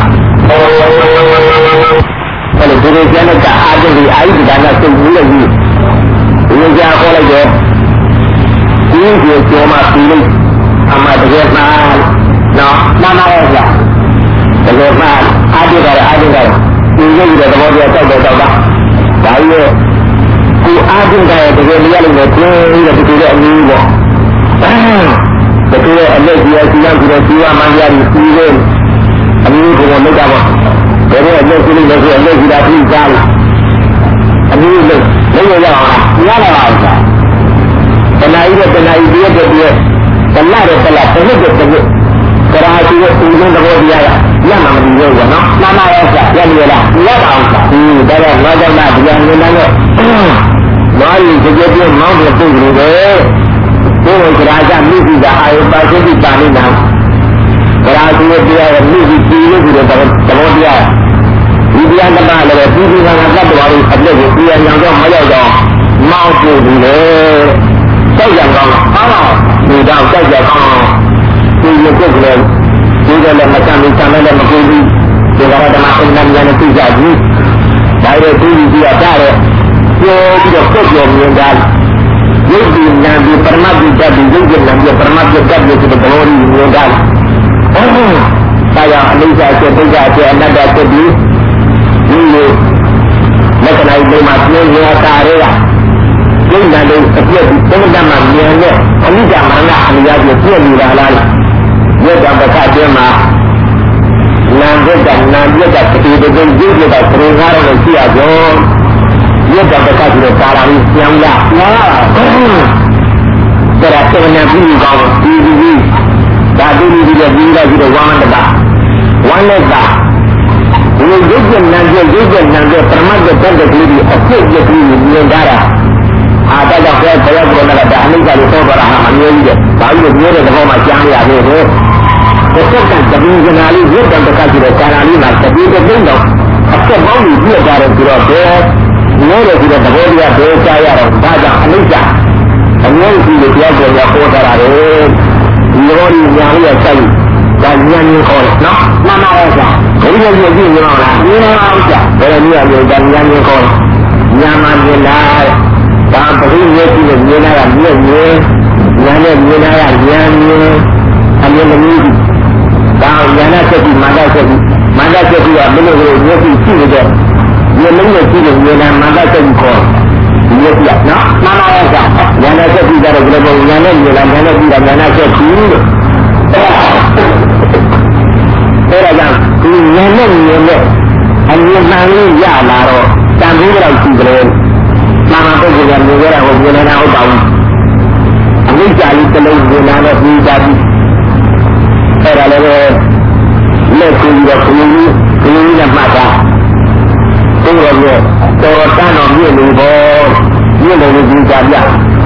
အဲ့လိုဒီလိုကျန်တဲ့အာရုံဒီအာရုံဒါနစိတ်ကြီးလို့ဒီဒီကြားခေါ်လိုက်တော့ဒီကိုကျော်မှပြီးလို့အမှတကယ်မှာနော်နားမရကြတကယ်မှာအာရုံကအာရုံကဒီလိုရတဲ့သဘောတရားတောက်တော့တောက်တာဒါကြီးရဲ့ကိုအာရုံကတကယ်လျက်လို့လည်းပြင်းပြီးတော့ဒီလိုအနည်းပေါ့တကယ်အလက်ကြီးအစီအစဉ်ပြီးတော့စီဝါမှန်ရည်ပြီးလို့အနည်းကိုလောက်တာပေါ့ဒါပေမဲ့အလက်ကြီးလည်းဆိုအလက်ကြီးတာပြီးသားလို့အနည်းလို့လည်းရအောင်ရလာပါ့တဏှာကြီးတဲ့တဏှာကြီးတည်းတည်းတည်းတဏှာတဲ့တဏှာတစ်နှစ်တစ်နှစ်ကရာရှိရဲ့ဥစဉ်သဘောတရားကရမှာမပြီးဘူးနော်မှန်ပါရဲ့ဆရာရရလားရပါအောင်ဆရာဒီဒါတော့ငါကြောင့်လားဒီကနေ့လည်းမာရီကြကြပြမောင်းပြပုတ်လို့ပဲဒီလိုကရာကြမိစီကအာယပါစိတိပါဠိနာကရာရှိရဲ့တရားကမိစီပြီးလို့ဒီလိုသဘောတရားဒီတရားတစ်ပါးလည်းပဲပြီးပြီးကကတတ်တော်လေးအပြည့်ကိုပြန်အောင်တော့မရောက်တော့မောင်းပြပြီလေကြောက်ကြကောင်းအားလားဒီတော့ကြောက်ကြကောင်းဒီလိုပုတ်ကလေးဒီကလည်းမကမ်းဘူးဆံလည်းမကူဘူးဒီကရဓမ္မအင်္ဂါဉာဏ်နဲ့သိကြဘူးဒါရတူကြီးကြီးကတားတယ်ပြောပြီးတော့ပုတ်ပြောမြင်တာယုတ်ဒီနံဒီပရမတ်ဒီတတ်ဒီယုတ်ဒီနံဒီပရမတ်ဒီတတ်ဒီဆိုတဲ့ဘောကြီးမြင်တာဟုတ်ဒါကြောင့်အနိစ္စစေဒိဋ္ဌစေအနတ္တစေဒီဒီလိုလက္ခဏာတွေမှာပြင်းရတာတွေကယုတ်နာလေးအပြည့်ဒီသမဏမှာမြင်တဲ့အနိစ္စမရဏအနိယကိုပြည့်နေတာလားယုတ်တပ္ပကတည်းမှာနာမ်ပြတ်နာမ်ပြတ်တတိတကိယုတ်ပြတ်ပရိငါရလို့ရှိရကြောယုတ်တပ္ပကဆိုတဲ့ပါဠိပြောင်းရနားဒါကသေနပြီးကောင်းဒီဒီဒီဒါဒီဒီဒီပြီးတော့ဒီတော့ဝမ်းတတာဝမ်းလက်တာဒီယုတ်ပြတ်နာမ်ပြတ်ယုတ်ပြတ်နာမ်ပြတ်ပရမတ်ပြတ်တဲ့ကလေးဒီအဖြစ်ပြတ်ပြီးမြင်ကြတာအာတကြောင့်ဘယ်ဘယ်လိုလဲဒါအနိစ္စကိုသောတာဟာအမျိုးကြီးတဲ့ဒါကြီးကိုပြောတဲ့သဘောမှာကြားရရတယ်ကိုတစ်ခါတည်းတပင်းကနာလေးရုပ်တံတခါကြည့်တဲ့ကာနာလေးမှာတပင်းတဲ့တော့အဆက်ပေါင်းပြီးပြည့်ကြတယ်ပြီးတော့ဘယ်မျိုးလဲပြီးတဲ့သဘောတရားဘယ်ကြားရတော့ဒါကြောင့်အနိစ္စအမျိုးကြီးကိုပြောကြရပေါ်တာလေဒီလိုညာလေးရဲ့စိုက်ဒါဉာဏ်ကြီးခေါ်တယ်နော်မှန်ပါရဲ့ဆရာဘယ်လိုမျိုးကြည့်ရအောင်လားဒီလိုပါဆရာဘယ်လိုမျိုးလဲဒါဉာဏ်ကြီးခေါ်ဉာဏ်မှမြင်လာဒါပရိယေတိနဲ့မြင်လာတာမြင်မြင်ဉာဏ်နဲ့မြင်လာတာဉာဏ်မြင်အမြင်မမြင်ဒါဉာဏ်ဆက်ပြီးမာနဆက်ပြီးမာနဆက်ပြီးတော့ဘယ်လိုလိုမျက်စိရှိနေတဲ့ဉာဏ်လုံးနဲ့ရှိတဲ့ဉာဏ်မာနဆက်ပြီးခေါ်မျက်စိကနော်မှန်ပါရဲ့ဆရာဉာဏ်နဲ့ဆက်ပြီးတော့ဒီလိုပုံဉာဏ်နဲ့မြင်လာဉာဏ်နဲ့ပြီးတော့ဉာဏ်နဲ့ဆက်ပြီးလို့အဲ့ဒါကြောင့်ဒီဉာဏ်နဲ့မြင်တဲ့အမြင်မှန်လေးရလာတော့တန်ဖိုးတော့ရှိကြတယ်မှန်မှန်ပုဂ္ဂိုလ်ကမြင်ရတာကိုမြင်နေတာဟုတ်ပါဘူးအနိစ္စလေးတစ်လုံးမြင်လာတော့ပြီးသားပြီအဲ့ဒါလည်းလက်ကိုပြီးတော့ခရီးကြီးခရီးကြီးနဲ့မှတ်တာဒီလိုမျိုးတော်တန်းတော်မြင့်နေပေါ်မြင့်နေပြီးသားပြ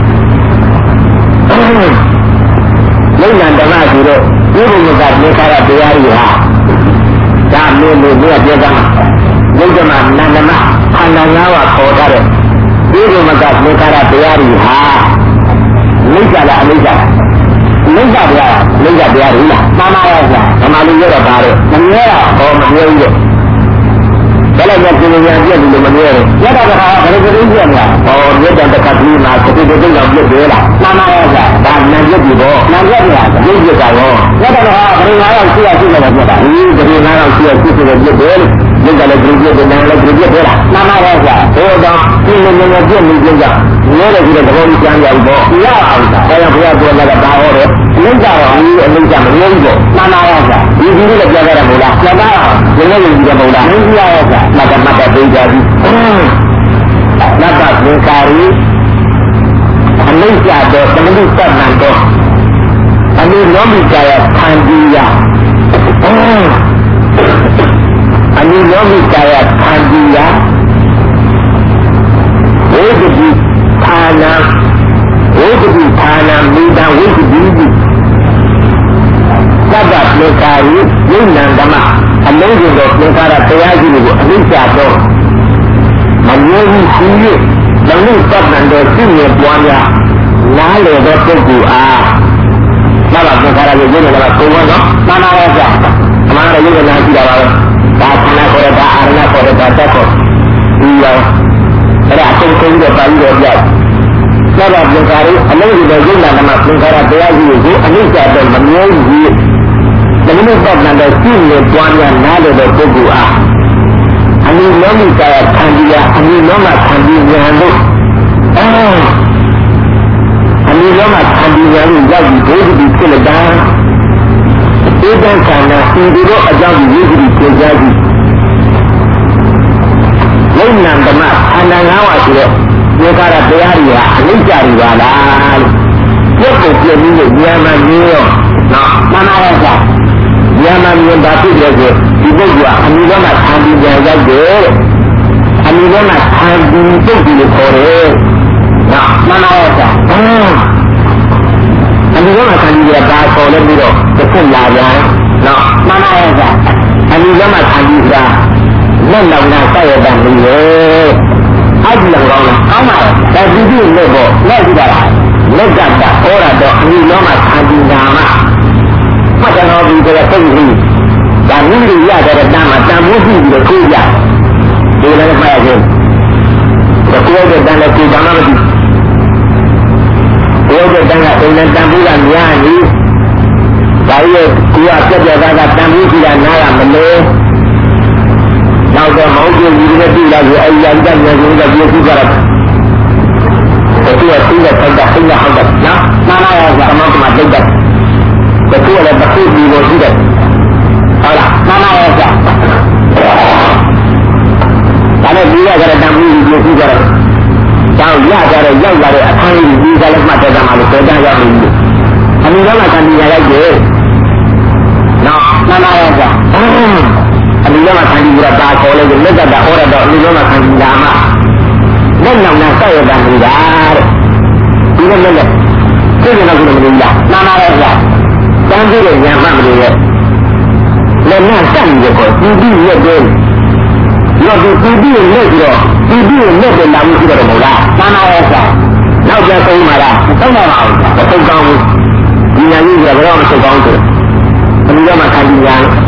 လိမ္မာဓမ္မဆိုတော့ဒီလိုမျိုးကမေခါရတရားကြီးဟာဒါမျိုးမျိုးပြပြတာလိမ္မာနန္ဒမခန္ဓာ၅ပါးပေါ်ထားတဲ့ဒီလိုမကမေခါရတရားကြီးဟာလိမ္မာလားအလိမ္မာလိမ္မာတရားလိမ္မာတရားကြီးလားမှန်ပါရဲ့ဗျာဓမ္မလူရတော့ပါတော့မမြဲတာဟောမမြဲဘူးလို့ဘယ်လိုလဲကိုယ်ဉာဏ်ပြည့်တယ်လို့မမြဲဘူးရတာကဘယ်လိုလုပ်ပြလဲဟောမြတ်တက္ကသီမှာသတိတုံးအောင်ပြည့်တယ်လားမှန်ပါရဲ့ဗျာဒါနံပြည့်ပြီပေါ့နံပြည့်ပြီလားပြည့်ပြတာရောရတာကဘယ်ငါးယောက်ရှိရရှိတယ်လို့ပြတာဒီဘယ်ငါးယောက်ရှိရရှိတယ်လို့ပြည့်တယ်မြတ်ကလည်းပြည့်ပြတယ်နာလည်းပြည့်ပြတယ်လားမှန်ပါရဲ့ဗျာဟောတော့ဒီလိုမျိုးပြည့်နေကြကြမြဲတယ်ဆိုတဲ့သဘောကြီးကျမ်းကြပြီပေါ့ရအောင်ဒါကြောင့်ဘုရားပြောလာတာဒါဟောတယ်လိမ္မာတော့ဒီအလိမ္မာမမြဲဘူးပေါ့မှန်ပါရဲ့ဗျာဒီဒီလေးပြောကြတယ်မို့လားပြောတာဒီလိုလိုကြည့်တယ်မို့လားမင်းကြီးရဲ့ဗျာမတ်မတ်ပြေးကြပြီနတ်ကသင်္ကာရီအနိစ္စတော့သမဏိသတ်နံတော့အနိလောမိကာယခန္တီယအနိလောမိကာယခန္တီယဝိတ္တိဌာနဝိတ္တိဌာနမိတံဝိတ္တိတိသဗ္ဗမေကာရီယုံနံဓမ္မအလုံးစုံသောမေကာရတရားကြီးကိုအနိစ္စတော့မမျိုးဘူးရှိ၍သမဏိသတ်နံတော့ရှိနေပွားများနားလေတဲ့ပုဂ္ဂိုလ်အားဘာလို့မေကာရကိုယုံနေတာကကိုယ်ကတော့မှန်ပါရဲ့ဗျာအမှန်တော့ယုံနေတာရှိတာပါပဲဒါခန္ဓာကိုယ်ဒါအာရဏကိုယ်ဒါတက်ကိုဒီရောအဲ့ဒါအကုန်ကုန်တော့ပါဠိတော်ပြဆက်ပါပြန်ကြရအလုံးစုံတဲ့ယုံနာဓမ္မသင်္ခါရတရားကြီးကိုအနိစ္စတော့မမြဲဘူးတမလို့ပတ်တဲ့ရှိနေကြွားများနားလို့တဲ့ပုဂ္ဂိုလ်အားအနိလောမိကာယခံပြီးရအနိလောမခံပြီးဉာဏ်လို့အဲအနိလောမခံပြီးဉာဏ်လို့ရောက်ပြီးဘုရားဒီဖြစ်လက်တာဧကံခန္ဓာဤဒီတော့အကြောင်းကြီးဝိသုဒ္ဓကိုကြားကြည့်ယုံနာဓမ္မခန္ဓာ၅ပါးဆိုတဲ့ဒီကာရတရားတွေဟာအနိစ္စတွေပါလားလို့ပြုတ်ကိုပြည့်ပြီးလို့ဉာဏ်မှမြင်ရောနော်မှန်ပါရဲ့ကွာဉာဏ်မှမြင်တာဖြစ်တဲ့ဆိုဒီပုဂ္ဂိုလ်ကအနိလောမခံပြီးဉာဏ်ရောက်တယ်အနိလောမခံပြီးပုဂ္ဂိုလ်ကိုခေါ်တယ်နော်မှန်ပါရဲ့ကွာအနိလောမခံပြီးရတာခေါ်လို့ပြီးတော့တစ်ခုလာပြန်နော်မှန်ပါရဲ့ကွာအနိလောမခံပြီးတာလက်လောင်တာဆက်ရတာမလို့အဲ့ဒီလောက်ကောင်းလားကောင်းပါရဲ့ဒါဒီဒီလို့ပေါ့လက်ကြည့်ပါလားလက်ကတာဟောတာတော့အနိလောမခံပြီးတာမှမှတ်တော်ပြီးတဲ့ပုံကြီးဒါနည်းရတဲ့တမ်းမှာတန်ဖိုးရှိပြီးတော့ကိုရဒီလည်းမှတ်ရခြင်းဒီကိုယ်ကတန်လည်းကိုယ်ကမှမသိကိုယ်ကတန်ကအိမ်နဲ့တန်ဖိုးကများနေဒါရဲ့ကိုယ်ကပြက်ပြက်သားသားတန်ဖိုးရှိတာနားရမလို့နောက်တော့မဟုတ်ဘူးဒီလိုသိလာပြီအဲဒီအကြမ်းများကြီးကပြည့်စုံကြတာဒီကသိတဲ့ဆက်တာသိရဟုတ်တယ်နော်နားနာရသမတ်မှာတိတ်တယ်ဒီကိုလည်းတစ်ခုဒီလိုရှိတယ်ဟုတ်လားနားနာရကြဒါနဲ့ဒီရကြတဲ့တန်ဖိုးကြီးပြည့်စုံကြတယ်ကျောင်းရကြတဲ့ရောက်လာတဲ့အခန်းကြီးဒီကလည်းမှတ်တယ်မှာလို့ပြောကြရောက်နေပြီအမိတော်ကတန်ပြီးရလိုက်တယ်နော်နားနာရကြအမိတော်ကတန်ပြီးရတာခေါ်လိုက်တယ်လက်ကတာဟောရတော့အမိတော်ကတန်ပြီးလာမှလက်နောက်နဲ့ဆက်ရတာနေတာတဲ့ဒီလိုလည်းသိတယ်တော့ကိုမလို့လားနားနာရကြတန်းပြီးတဲ့ဉာဏ်မှတ်မလို့ရဲ့လက်နဲ့တက်နေတော့ဒီပြီးရက်တယ်တော့ဒီပြီးပြီးလက်ပြီးတော့ဒီပြီးလက်တယ်လာမှုရှိတယ်မဟုတ်လားနားနာရကြနောက်ကျဆုံးမှာလားမဆုံးပါဘူးမဆုံးကောင်းဘူးဒီဉာဏ်ကြီးကဘယ်တော့မဆုံးကောင်းဘူးအမိတော်ကခံပြီးညာအ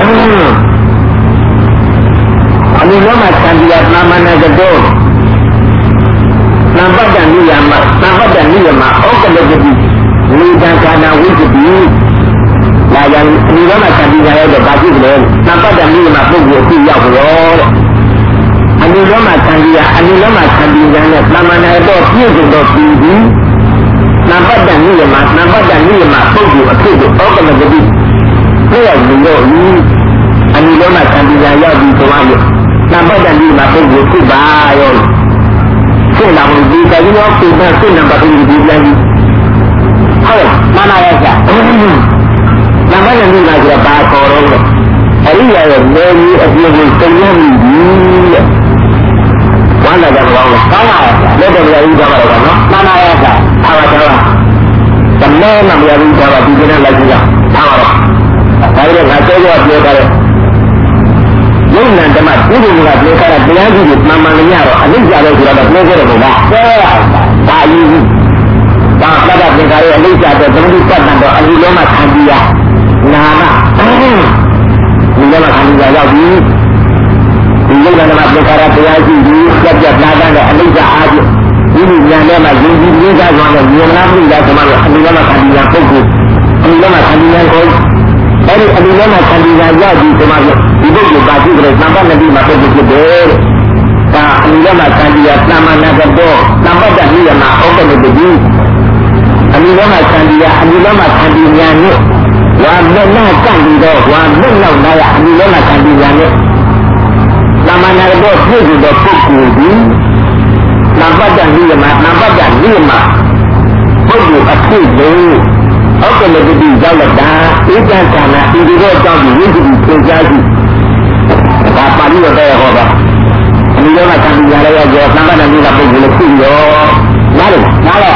မိတော်ကခံပြီးညာနာမနာကတော့နံပါတ်တန်နိယမနံပါတ်တန်နိယမဩကလပတိလေတံခန္ဓာဝိသုတိလာကြဒီတော့မှသတိရရတော့ဘာဖြစ်လဲနံပါတ်တန်နိယမပုဂ္ဂိုလ်သိရောက်ရောတဲ့အနိလောမသံဃာအနိလောမသံဃာနဲ့သမ္မာနာတော့ပြည့်စုံတော့ပြီးပြီနံပါတ်တန်နိယမနံပါတ်တန်နိယမပုဂ္ဂိုလ်အဖြစ်ကိုဩကလပတိသိရောက်လို့အနိလောမသံဃာရောက်ပြီးသွားလို့နံပါတ်တန်နိယမပုဂ္ဂိုလ်ဖြစ်ပါရောဖြစ်လာမှုဒီကကြီးရောပြတဲ့စိတ်နံပါတ်ကြီးဒီပြန်ကြီးဟုတ်မှန်ပါရဲ့ကြာနံပါတ်ကြီးကကျတော့ဘာခေါ်တော့လဲအရိယာရဲ့နေကြီးအပြည့်ကိုသိရမိပြီတဲ့ဝမ်းသာကြပါဦးကောင်းပါရဲ့လက်တော်ရည်ကြပါတော့နော်မှန်ပါရဲ့ကြာအားပါတော့တမဲမမရဘူးကြာပါဒီကနေ့လိုက်ကြည့်ရအောင်ပါတော့ဒါကြတဲ့ငါပြောတော့ပြောတာလေယုံနာဓမ္မပုရိသကပြောတာတရားကြီးကိုမှန်မှန်လေးရတော့အနိစ္စပဲဆိုတော့ပြောခဲ့တယ်ဘုရားပြောရတာဒါအရေးကြီးဒါပတ္တပင်္ဂါရဲ့အနိစ္စတဲ့သမုဒ္ဒတတ်တော့အလိလောမခံပြီးရနာမဒီလောမခံပြီးရရောက်ပြီဒီယုံနာဓမ္မပင်္ဂါတရားကြီးကြီးပြတ်ပြတ်သားသားနဲ့အနိစ္စအားဖြင့်ဒီလိုဉာဏ်နဲ့မှယဉ်ကျေးလေးစားသွားတဲ့ဉာဏ်နာမှုရသမားကအလိလောမခံပြီးရပုဂ္ဂိုလ်အလိလောမခံပြီးရကိုအဲ့ဒီအလိလောမခံပြီးရရောက်ပြီဆိုမှဒီပုဂ္ဂိုလ်ပါကြည့်ကြတယ်သံဃာနတိမှာပုဂ္ဂိုလ်ဖြစ်တယ်ဒါအလိလောမခံပြီးရသမ္မာနာကတော့သံဃာတတိယမှာဩကလပတိအမိလောမသံဃာအမိလောမသံဃာညာနဲ့ဝါမနကံပြီးတော့ဝါမလောက်လာရအမိလောမသံဃာညာနဲ့သမ္မာနာတော့ဖြစ်ပြီးတော့ပုဂ္ဂိုလ်ဒီနံပါတ်တန်ကြီးမှာနံပါတ်တန်ကြီးမှာပုဂ္ဂိုလ်အဖြစ်လို့ဩကလပတိရောက်လာတာဧကံခန္ဓာဒီလိုအကြောင်းကိုဝိသုဒ္ဓသင်ကြားကြည့်ဒါပါဠိတော်တဲ့ဟောတာအမိလောမသံဃာလည်းရောသံဃာနတိကပုဂ္ဂိုလ်လည်းဖြစ်ရောနားလေနားလေ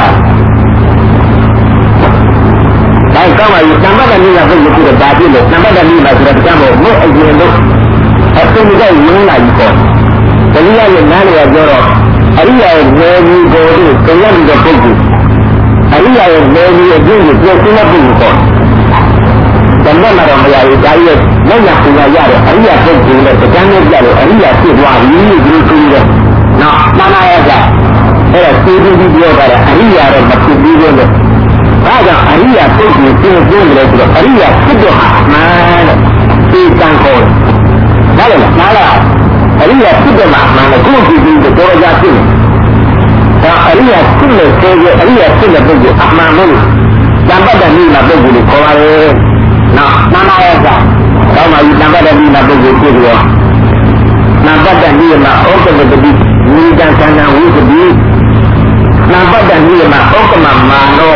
ဒါကောင်းပါပြီသံဃာနတိကပုဂ္ဂိုလ်ဖြစ်တော့ဒါပြည့်လို့သံဃာနတိကဆိုတော့တရားမို့မို့အရင်လို့အသိဉာဏ်ရင်းလာပြီပေါ့တတိယရဲ့နားလေပြောတော့အရိယာရဲ့နေကြီးကိုတို့တရားနေတဲ့ပုဂ္ဂိုလ်အရိယာရဲ့နေကြီးအကျင့်ကိုပြောပြတဲ့ပုဂ္ဂိုလ်ပေါ့တမက်မှာတော့မရဘူးဒါကြီးလက်ရပူရရတယ်အရိယာပုဂ္ဂိုလ်နဲ့တရားနဲ့ကြလို့အရိယာဖြစ်သွားပြီဒီလိုဆိုရဲနော်မှန်ပါရဲ့ကအဲ့ဒါသိသိပြီးပြောတာအရိယာတော့မဖြစ်ဘူးလို့ဒါကြောင့်အရိယာပုဂ္ဂိုလ်ပြင်းပြင်းတယ်ဆိုတော့အရိယာဖြစ်တော့မှန်တဲ့ဒီကံခေါ်ဒါလည်းနားလားအရိယာဖြစ်တော့မှမှန်တယ်ကိုယ်ကြည့်ပြီးတော့ကြဖြစ်တယ်ဒါအရိယာဖြစ်လို့ဆိုရအရိယာဖြစ်တဲ့ပုဂ္ဂိုလ်အမှန်လို့တမ္ပတ္တနိမပုဂ္ဂိုလ်ကိုခေါ်ပါတယ်နော်မှန်ပါရဲ့ကတော့မှဒီတမ္ပတ္တနိမပုဂ္ဂိုလ်ဖြစ်ပြီးတော့တမ္ပတ္တနိမဩကမတတိနိဒံသန္တဝိသတိတမ္ပတ္တနိမဩကမမာနော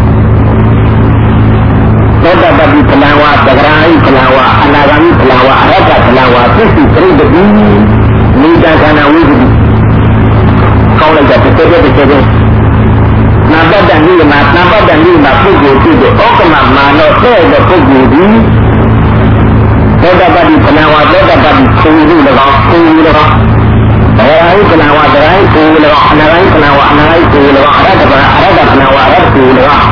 သောတပတိဖလံဝသဂရာဟိဖလံဝအနာဂာမိဖလံဝအရဟတဖလံဝသစ္စိပရိဒတိနိဒံသန္တဝိသတိကောင်းလိုက်တာတစ်ချက်တစ်ချက်တစ်နာပတ္တနိမနာပတ္တနိမပုဂ္ဂိုလ်ဖြစ်တဲ့ဩကမမာနောတဲ့တဲ့ပုဂ္ဂိုလ်ဒီသောတပတိဖလံဝသောတပတိခုံလူ၎င်းခုံလူ၎င်းသဂရာဟိဖလံဝသဂရာဟိခုံလူ၎င်းအနာဂာမိဖလံဝအနာဂာမိခုံလူ၎င်းအရဟတဖလံအရဟတဖလံဝအရဟတခုံလူ၎င်း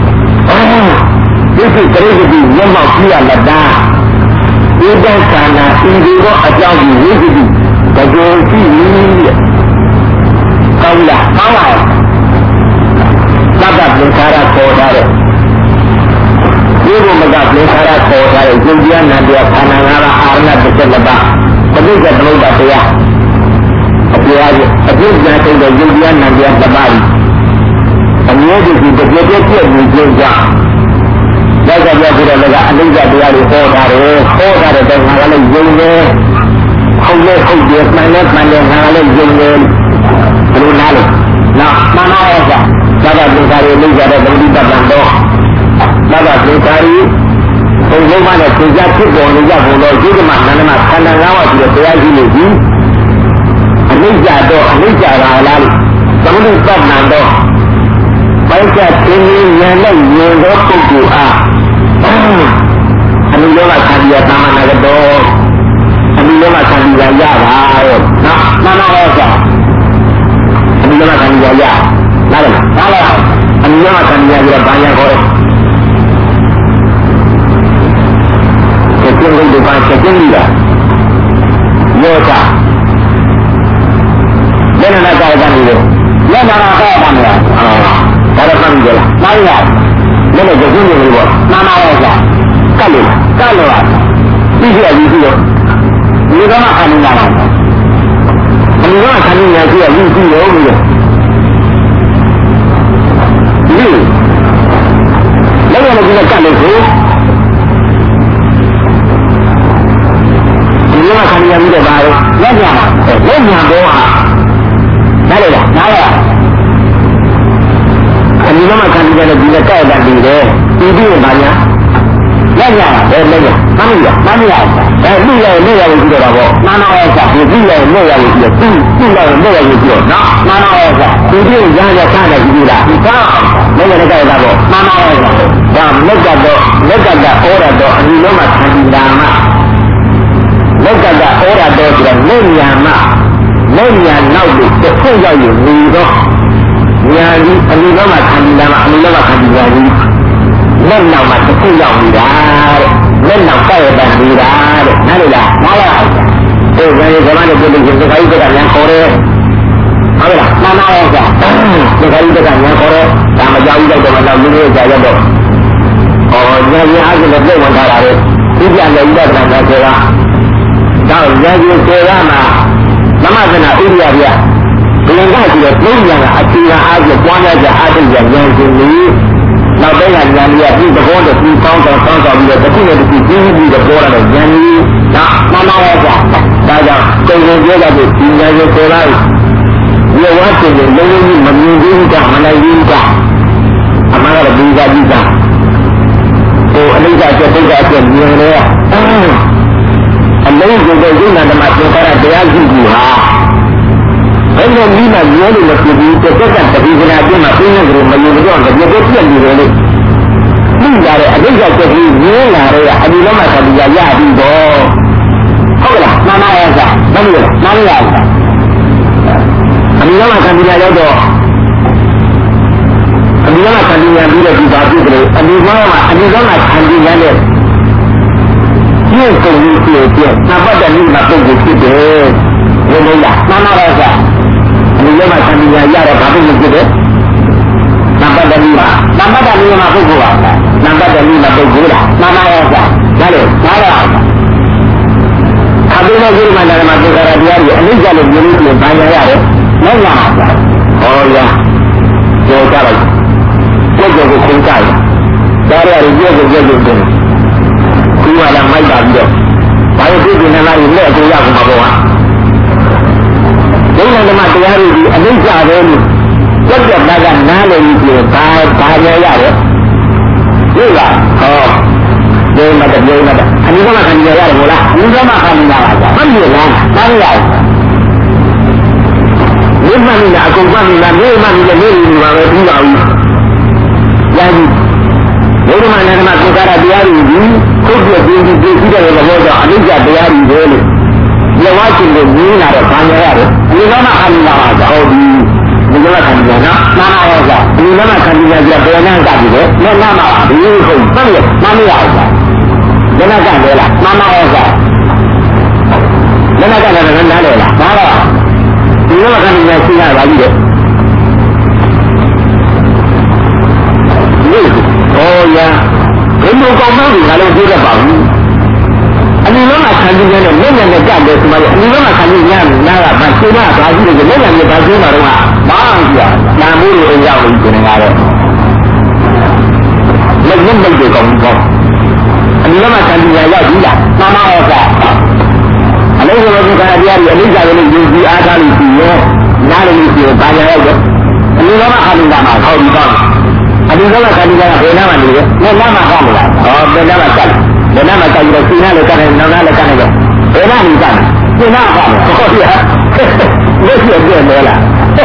ဒီစိတ်ပရိသေတိမျက်မှောက်ကြည့်ရလက်တာဒီတန်ခန္ဓာဤဒီတော့အကြောင်းကြီးဝိသေတိတကယ်ကြည့်ရဲ့ကောင်းလားကောင်းလားသတ္တပင်္ခါရခေါ်ထားတဲ့ဒီဘုမကပင်္ခါရခေါ်ထားတဲ့ယုတ်တရားနံတရားခန္ဓာငါးပါးအာရဏတစ်ချက်တစ်ပါးပဋိစ္စသမုပ္ပါဒတရားအပြားကြီးအပြည့်ပြန်တဲ့ယုတ်တရားနံတရားတစ်ပါးအမြဲတည်းဒီတကယ်တည်းပြည့်နေကြကြောင်းဒါကြောင့်ပြောပြီးတော့လည်းအနိစ္စတရားတွေဟောတာတယ်ဟောတာတဲ့ငါကလည်းယုံတယ်ဟုတ်လဲဟုတ်တယ်မှန်လဲမှန်တယ်ငါကလည်းယုံတယ်ဘယ်လိုနားလဲနော်မှန်ပါရဲ့ကဒါကသင်္ခါရအိစ္ဆာတဲ့ဗုဒ္ဓတပ္ပံတော့ဒါကသင်္ခါရဘုံဘုံမနဲ့သင်္ခါဖြစ်ပေါ်နေကြဘုံတော်ဒီကမှနန္ဒမခန္ဓာငါးပါးပြီးတော့တရားရှိနေပြီအနိစ္စတော့အနိစ္စပါလားသမုဒိပ္ပံတော့ပိုက်ချက်သင်္ဉာဏ်နဲ့ဉာဏ်သောပုဂ္ဂိုလ်အားအနိလောကသံဃာသမဏဂတောအနိလောကသံဃာရပါရဲ့နော်မှန်ပါရဲ့ကအနိလောကသံဃာရလားလားလားလားအနိလောကသံဃာရဘာညာခေါ်လဲကျင်းလို့ဘာချက်ကျင်းလာယောတာဘယ်နဲ့ကာယကံလို့လက်နာကာယကံလားအာဒါတော့မှန်ကြလားမှန်လားလည်းလည်းကျင်းနေလို့ပေါ့မှန်ပါရဲ့ကကတ်လို့ကတ်လို့ပြီးရပြီးပြီးတော့ဒီကမှခံနေတာလားဒီကမှခံနေတာကြည့်ရပြီးပြီးရောပြီးတော့ဒီလည်းလည်းဒီကကတ်လို့ကိုဒီကမှခံရပြီးတော့ပါလေလက်ညာလက်ညာဘောဟာနားလေလားနားလားအနိမမခံရတဲ့ဒီကကတ်တာပြီးတယ်ပြီးပြီးပါညာလက်ရတာဘယ်လက်ရမမရမမရအဲလူရလက်ရလို့ပြောတာပေါ့နာနာရဲ့ကဒီလူရလက်ရလို့ပြောသူသူ့လက်ရလက်ရလို့ပြောနော်နာနာရဲ့ကဒီဒီရရခါတယ်ဒီလားဒီကလက်ရတဲ့ကတာပေါ့နာနာရဲ့ကဒါလက်ကတော့လက်ကတာဩရတော့အနိလောမသံဃာမလက်ကတာဩရတော့ဆိုတော့လက်ညာမလက်ညာနောက်ကိုတစ်ခုရောက်ရင်နေတော့ညာကြီးအနိလောမသံဃာမအနိလောမသံဃာကြီးလက်နောက်မှာတစ်ခုရောက်နေတာတဲ့လက်နောက်ကဲ့တဲ့နေတာတဲ့နားလေလားနားလားဒီဘယ်ကမှလည်းပြည်ပြည်စကားကြီးကညာခေါ်တယ်ဟုတ်လားနားနာရဲ့ကစကားကြီးကညာခေါ်တယ်ဒါမကြောက်ဘူးတော့တော့လူမျိုးကြာရတော့ဟောညာကြီးအားဖြင့်လည်းဝင်ထားတာလေဒီပြန်လည်းဥပဒနာနဲ့ဆိုတာတော့ညာကြီးဆိုတာမှာမမသနာဣရိယာပြဘယ်ကကြည့်တော့ဘုရားကအချိန်အားဖြင့်ပွားများကြအားထုတ်ကြဉာဏ်ရှင်ကြီးနောက်ပိုင်းကဉာဏ်ကြီးဒီသဘောတည်းပြီးကောင်းကောင်းကောင်းကောင်းပြီးတော့တစ်ခုနဲ့တစ်ခုပြင်းပြီးတော့ပေါ်လာတဲ့ဉာဏ်ကြီးနော်မှန်ပါရဲ့ကဒါကြောင့်ကိုယ်ကိုပြောတာကိုဒီဉာဏ်ကိုဆိုလိုက်ဒီဝါကျင်လုံးလုံးကြီးမမြင်သေးဘူးကမနိုင်ဘူးကအမှန်ကတော့ဒီကကြီးကဟိုအနိစ္စချက်ဒုက္ခချက်မြင်တယ်အလုံးစုံတဲ့ဉာဏ်ဓမ္မသင်္ခါရတရားရှိဘူးဟာဘယ်လိုမိမပြောလို့မဖြစ်ဘူးတစ်ခါကတတိယနာပြမှာပြင်းနေကြလို့မယုံတော့ကြပြပြက်နေတယ်လို့သိကြတယ်အတိတ်ကချက်ကြီးမြင်လာတယ်အဒီလုံးမှာသတိရရပြီးတော့ဟုတ်လားနာနာရဲ့ကမလို့နားရရအဒီလုံးမှာသတိရရောက်တော့အဒီလုံးမှာသတိရပြီးတော့ဒီပါပြီလေအဒီလုံးမှာအဒီလုံးမှာသတိရတဲ့ပြည့်စုံပြီးပြည့်ပြည့်နံပါတ်တည်းမှာပုဂ္ဂိုလ်ဖြစ်တယ်ဘယ်လိုလဲမှန်ပါလားဗျာဒီလိုမှသံဃာရတော့ဘာပုဂ္ဂိုလ်ဖြစ်တယ်နံပါတ်တည်းမှာနံပါတ်တည်းမှာပုဂ္ဂိုလ်ပါလားနံပါတ်တည်းမှာပုဂ္ဂိုလ်လားမှန်ပါရဲ့ဗျာဒါလို့နားရအောင်အဘိဓမ္မာကုမန္တရမှာသင်္ခါရတရားကြီးအနိစ္စလို့ပြောလို့ပြန်ဘာညာရတယ်နောက်လာပါဗျာဟောရကြောကြလိုက်ကြောကြောကိုခုံကြတယ်ဒါရရကြောကြောကြောကြောတယ်ဒီမှာလည်းမိုက်ပါပြီးတော့ဘာလို့ဒီဒီနလာကြီးလက်အကိုရကုန်မှာပေါ့ဟာဒိဋ္ဌိဓမ္မတရားတွေဒီအနိစ္စပဲလို့ကြက်ကြက်သားကနားလည်ပြီးပြန်ဘာဘာညာရတယ်ဟုတ်လားဟောဒီမှာတည်းမှာအနိစ္စမှာခံရရတယ်မို့လားအနိစ္စမှာခံရတာပါမှန်ပြီလားနားရအောင်ဒီမှန်လားအကုန်မှန်လားဒီမှန်လည်းနေနေပါပဲပြီးပါဘူးရာကြီးဒီမှာလည်းဓမ္မသင်္ခါရတရားတွေဒီခုတ်ပြပြပြပြရှိတဲ့ဘောကြောင့်အနိစ္စတရားတွေပဲလို့ဒီဝါရှင်ကိုမြင်လာတော့ဘာညာရတယ်အနိစ္စမှာခံရတာပါဟုတ်ပြီဒီလိုခံရနော်နာနာရောကဒီလိုမှခံရကြဘယ်နှမ်းကပြီလဲလက်နာမှာဒီလိုဟုတ်တယ်လေနားမရဘူးဘယ်နှမ်းကလဲလားနာနာရောကဘယ်နှမ်းကလည်းနားလဲလားနားတော့ဒီလိုခံရရှိရပါလိမ့်တယ်ဟောရဘယ်လိုကောင်းမှန်းဒီကလည်းသိတတ်ပါဘူးအနည်းလုံးကခံကြည့်နေတယ်လက်နဲ့နဲ့ကြတယ်ဆိုမှလည်းအနည်းလုံးကခံကြည့်ညနာကဘာရှင်းတာဘာရှိတယ်လက်နဲ့နဲ့ဘာရှင်းတာတော့ဘာမှမကြည့်ရနာမှုတွေရောက်နေကြတယ်ကတော့လက်နဲ့မိတ်တွေကောင်းကောင်းအနည်းလုံးကခံကြည့်ရရောက်ကြည့်လားမှန်ပါရဲ့ကအလေးလိုဒီကတရားကြီးအလေးစားလို့ယူပြီးအားထားလို့ရှိရောနားလို့ရှိရောဘာညာရောက်တော့အနည်းလုံးကအာရုံကမှာဟောဒီကောင်းအဒီတော့ကတိကဘယ်နာမှနေလဲလက်နာမှကောက်မလားဟောဘယ်နာမှကတ်လက်နာမှကတ်ပြီးတော့စိနာလည်းကတ်တယ်နောက်နာလည်းကတ်တယ်ဘယ်နာမှကတ်စိနာကောက်တယ်ဟုတ်ပြီဟာလက်ပြည့်တယ်လား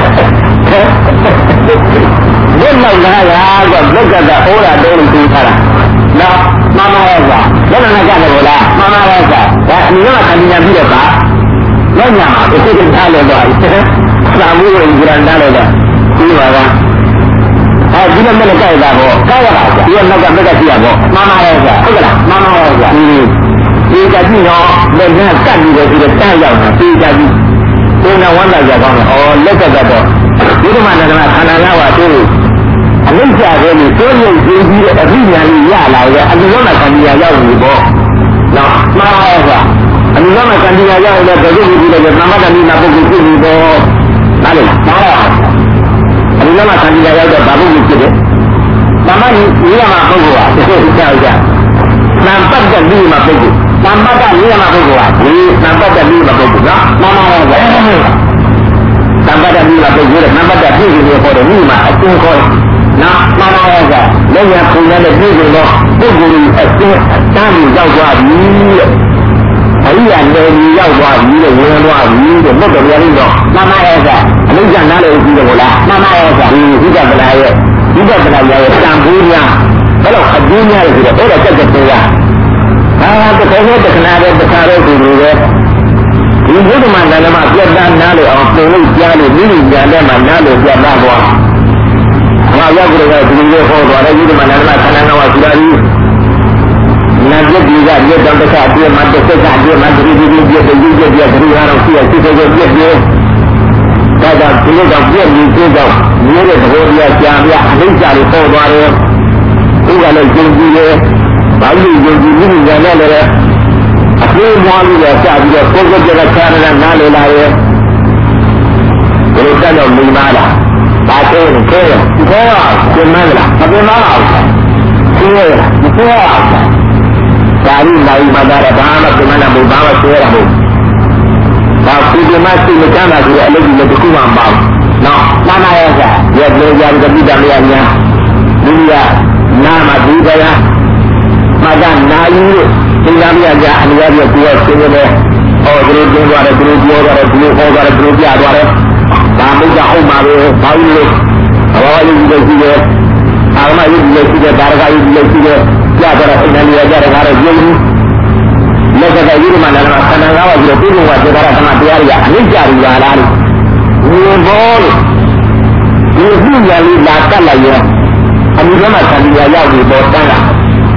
လက်လောက်လာရကလက်ကတာဩရာတုံးလို့ပြောထားတာနော်မမရဲ့ကလက်နာကတ်တယ်လားမမရဲ့ကဒါအမိကကတိညာပြီးတော့ကလက်ညာမှာတစ်စိတ်ထားလို့တော့သာမှုကိုကြံတာလို့တော့ပြီးပါလားအဲဒီမဲ့လည်းကြိုက်တာပေါ့ကြိုက်ရတာဒီကနောက်ကမက်ကကြည့်ရပေါ့မှန်ပါရဲ့ကွာဟုတ်ကလားမှန်ပါရဲ့ကွာဒီဒီကြည့်တော့လက်နဲ့ကတ်ပြီးတော့ဒီတန်းရောက်တာဒီကြည့်ကိုယ်နဲ့ဝမ်းသာကြကောင်းတယ်ဩလက်ကကတော့ဒီကမှလည်းခန္ဓာလာဝတူအလိမ့်ကြတယ်လို့ကိုယ်ရုပ်ကြည့်ပြီးအပြီးညာလေးရလာရဲ့အဒီကမှခန္ဓာရောက်နေပေါ့နော်မှန်ပါရဲ့ကွာအဒီကမှခန္ဓာရောက်တဲ့ဘယ်လိုကြည့်လဲသမ္မာတမိနာပုဂ္ဂိုလ်ကြည့်နေတော့နားလေနားလားဒီလိုမှသံဃာရောက်တော့ဘာပုဂ္ဂိုလ်ဖြစ်တယ်။သမဏိနိယမပုဂ္ဂိုလ်ဟာဒီလိုကြောက်ကြ။သံပတ်တနိယမပုဂ္ဂိုလ်။သံပတ်တနိယမပုဂ္ဂိုလ်ဟာဒီသံပတ်တနိယမပုဂ္ဂိုလ်နော်။မှန်ပါရဲ့။သံပတ်တနိယမပုဂ္ဂိုလ်ကနံပါတ်ပြည့်စုံလို့ခေါ်တယ်နိယမအကျဉ်းခေါ်နော်မှန်ပါရဲ့။လက်ရပုံနဲ့ပြည့်စုံတော့ပုဂ္ဂိုလ်အကျဉ်းတန်းကိုရောက်သွားပြီတဲ့။အရိယာနယ်ကြီးရောက်သွားပြီတဲ့ဝင်သွားပြီတဲ့မြတ်တော်များလေးတော့မှန်ပါရဲ့ကအနိစ္စနားလည်းကြည့်တယ်မို့လားမှန်ပါရဲ့ကဒီဝိပဿနာရဲ့ဝိပဿနာရဲ့တန်ဖိုးများဘယ်လိုအကျိုးများလဲဆိုတော့အဲ့ဒါတက်တက်တရားဟာတကယ်နဲ့တခဏတဲ့တခါတဲ့ဒီလိုပဲဒီဘုဒ္ဓမာနန္ဒမပြတ်သားနားလို့အောင်ပြင်လို့ကြားလို့မိမိညာတဲ့မှာနားလို့ပြတ်သားသွားငါရောက်ကြတဲ့ဒီလိုဟောသွားတဲ့ဘုဒ္ဓမာနန္ဒမခန္ဓာငါးပါးရှိတာကြီးနာပြည့်ကြီးကပြည့်တော့တစ်ခါပြည့်မှတစ်ခါပြည့်မှတတိတိပြည့်ပြည့်ပြည့်ပြည့်ပြည့်ဒီကတော့ရှိရရှိစေပြည့်ပြည့်ဒါကြောင့်ဒီလိုကြောင့်ပြည့်ပြီးပြည့်တော့မျိုးတဲ့သဘောတရားကြာပြအနိစ္စတွေပေါ်သွားတယ်ဥက္ကလည်းကျင်းပြီးတယ်ဘာလို့ကျင်းပြီးမိညာနဲ့လည်းအပြေးမွားပြီးတော့ကြာပြီးတော့ပုဂ္ဂိုလ်ကျတဲ့ခန္ဓာနားလည်လာရဲ့ဒီလိုတက်တော့မိမားလားဘာသေးလဲခဲရခဲရကျင်းမလားမကျင်းမလားခဲရမခဲရဒါရီနိုင်မှာတော့ဘာမှပြမနာဘူးဘာမှဆွဲရဘူးဒါဒီဒီမှာစိတ်မချမ်းသာကြတဲ့အလုပ်ကြီးလည်းတစ်ခုမှမပေါ့နော်နာနာရဲ့ကရက်လေကြာပြီးတပိတမရညာဒီကနာမဒီတရားမှာကနာယူလို့ဒီကမြတ်ကြာအနိယပြကိုယ်ဆင်းရဲတယ်ဟောဒီလိုကျင်းသွားတယ်ဒီလိုပြောသွားတယ်ဒီလိုဟောသွားတယ်ဒီလိုပြသွားတယ်ဒါမိစ္ဆာဟုတ်မှာပဲဘာလို့လဲဘောလေးကြီးလည်းရှိတယ်အာမယုကြီးလည်းရှိတယ်ဒါရကယုကြီးလည်းရှိတယ်ကြကြတော့အိန္ဒိယကြတော့ကတော့ကျင်းဘူးလက်ကတည်းကဒီမှာလည်းခန္ဓာငါးပါးပြီးတော့ပြည့်စုံသွားတဲ့သမတရားတွေကအနိစ္စတွေလာလားလို့ဒီဘောလို့ဒီခုညာလေးလာတက်လိုက်ရောအမိကမှသံဃာရောက်ပြီးပေါ်တန်းလာ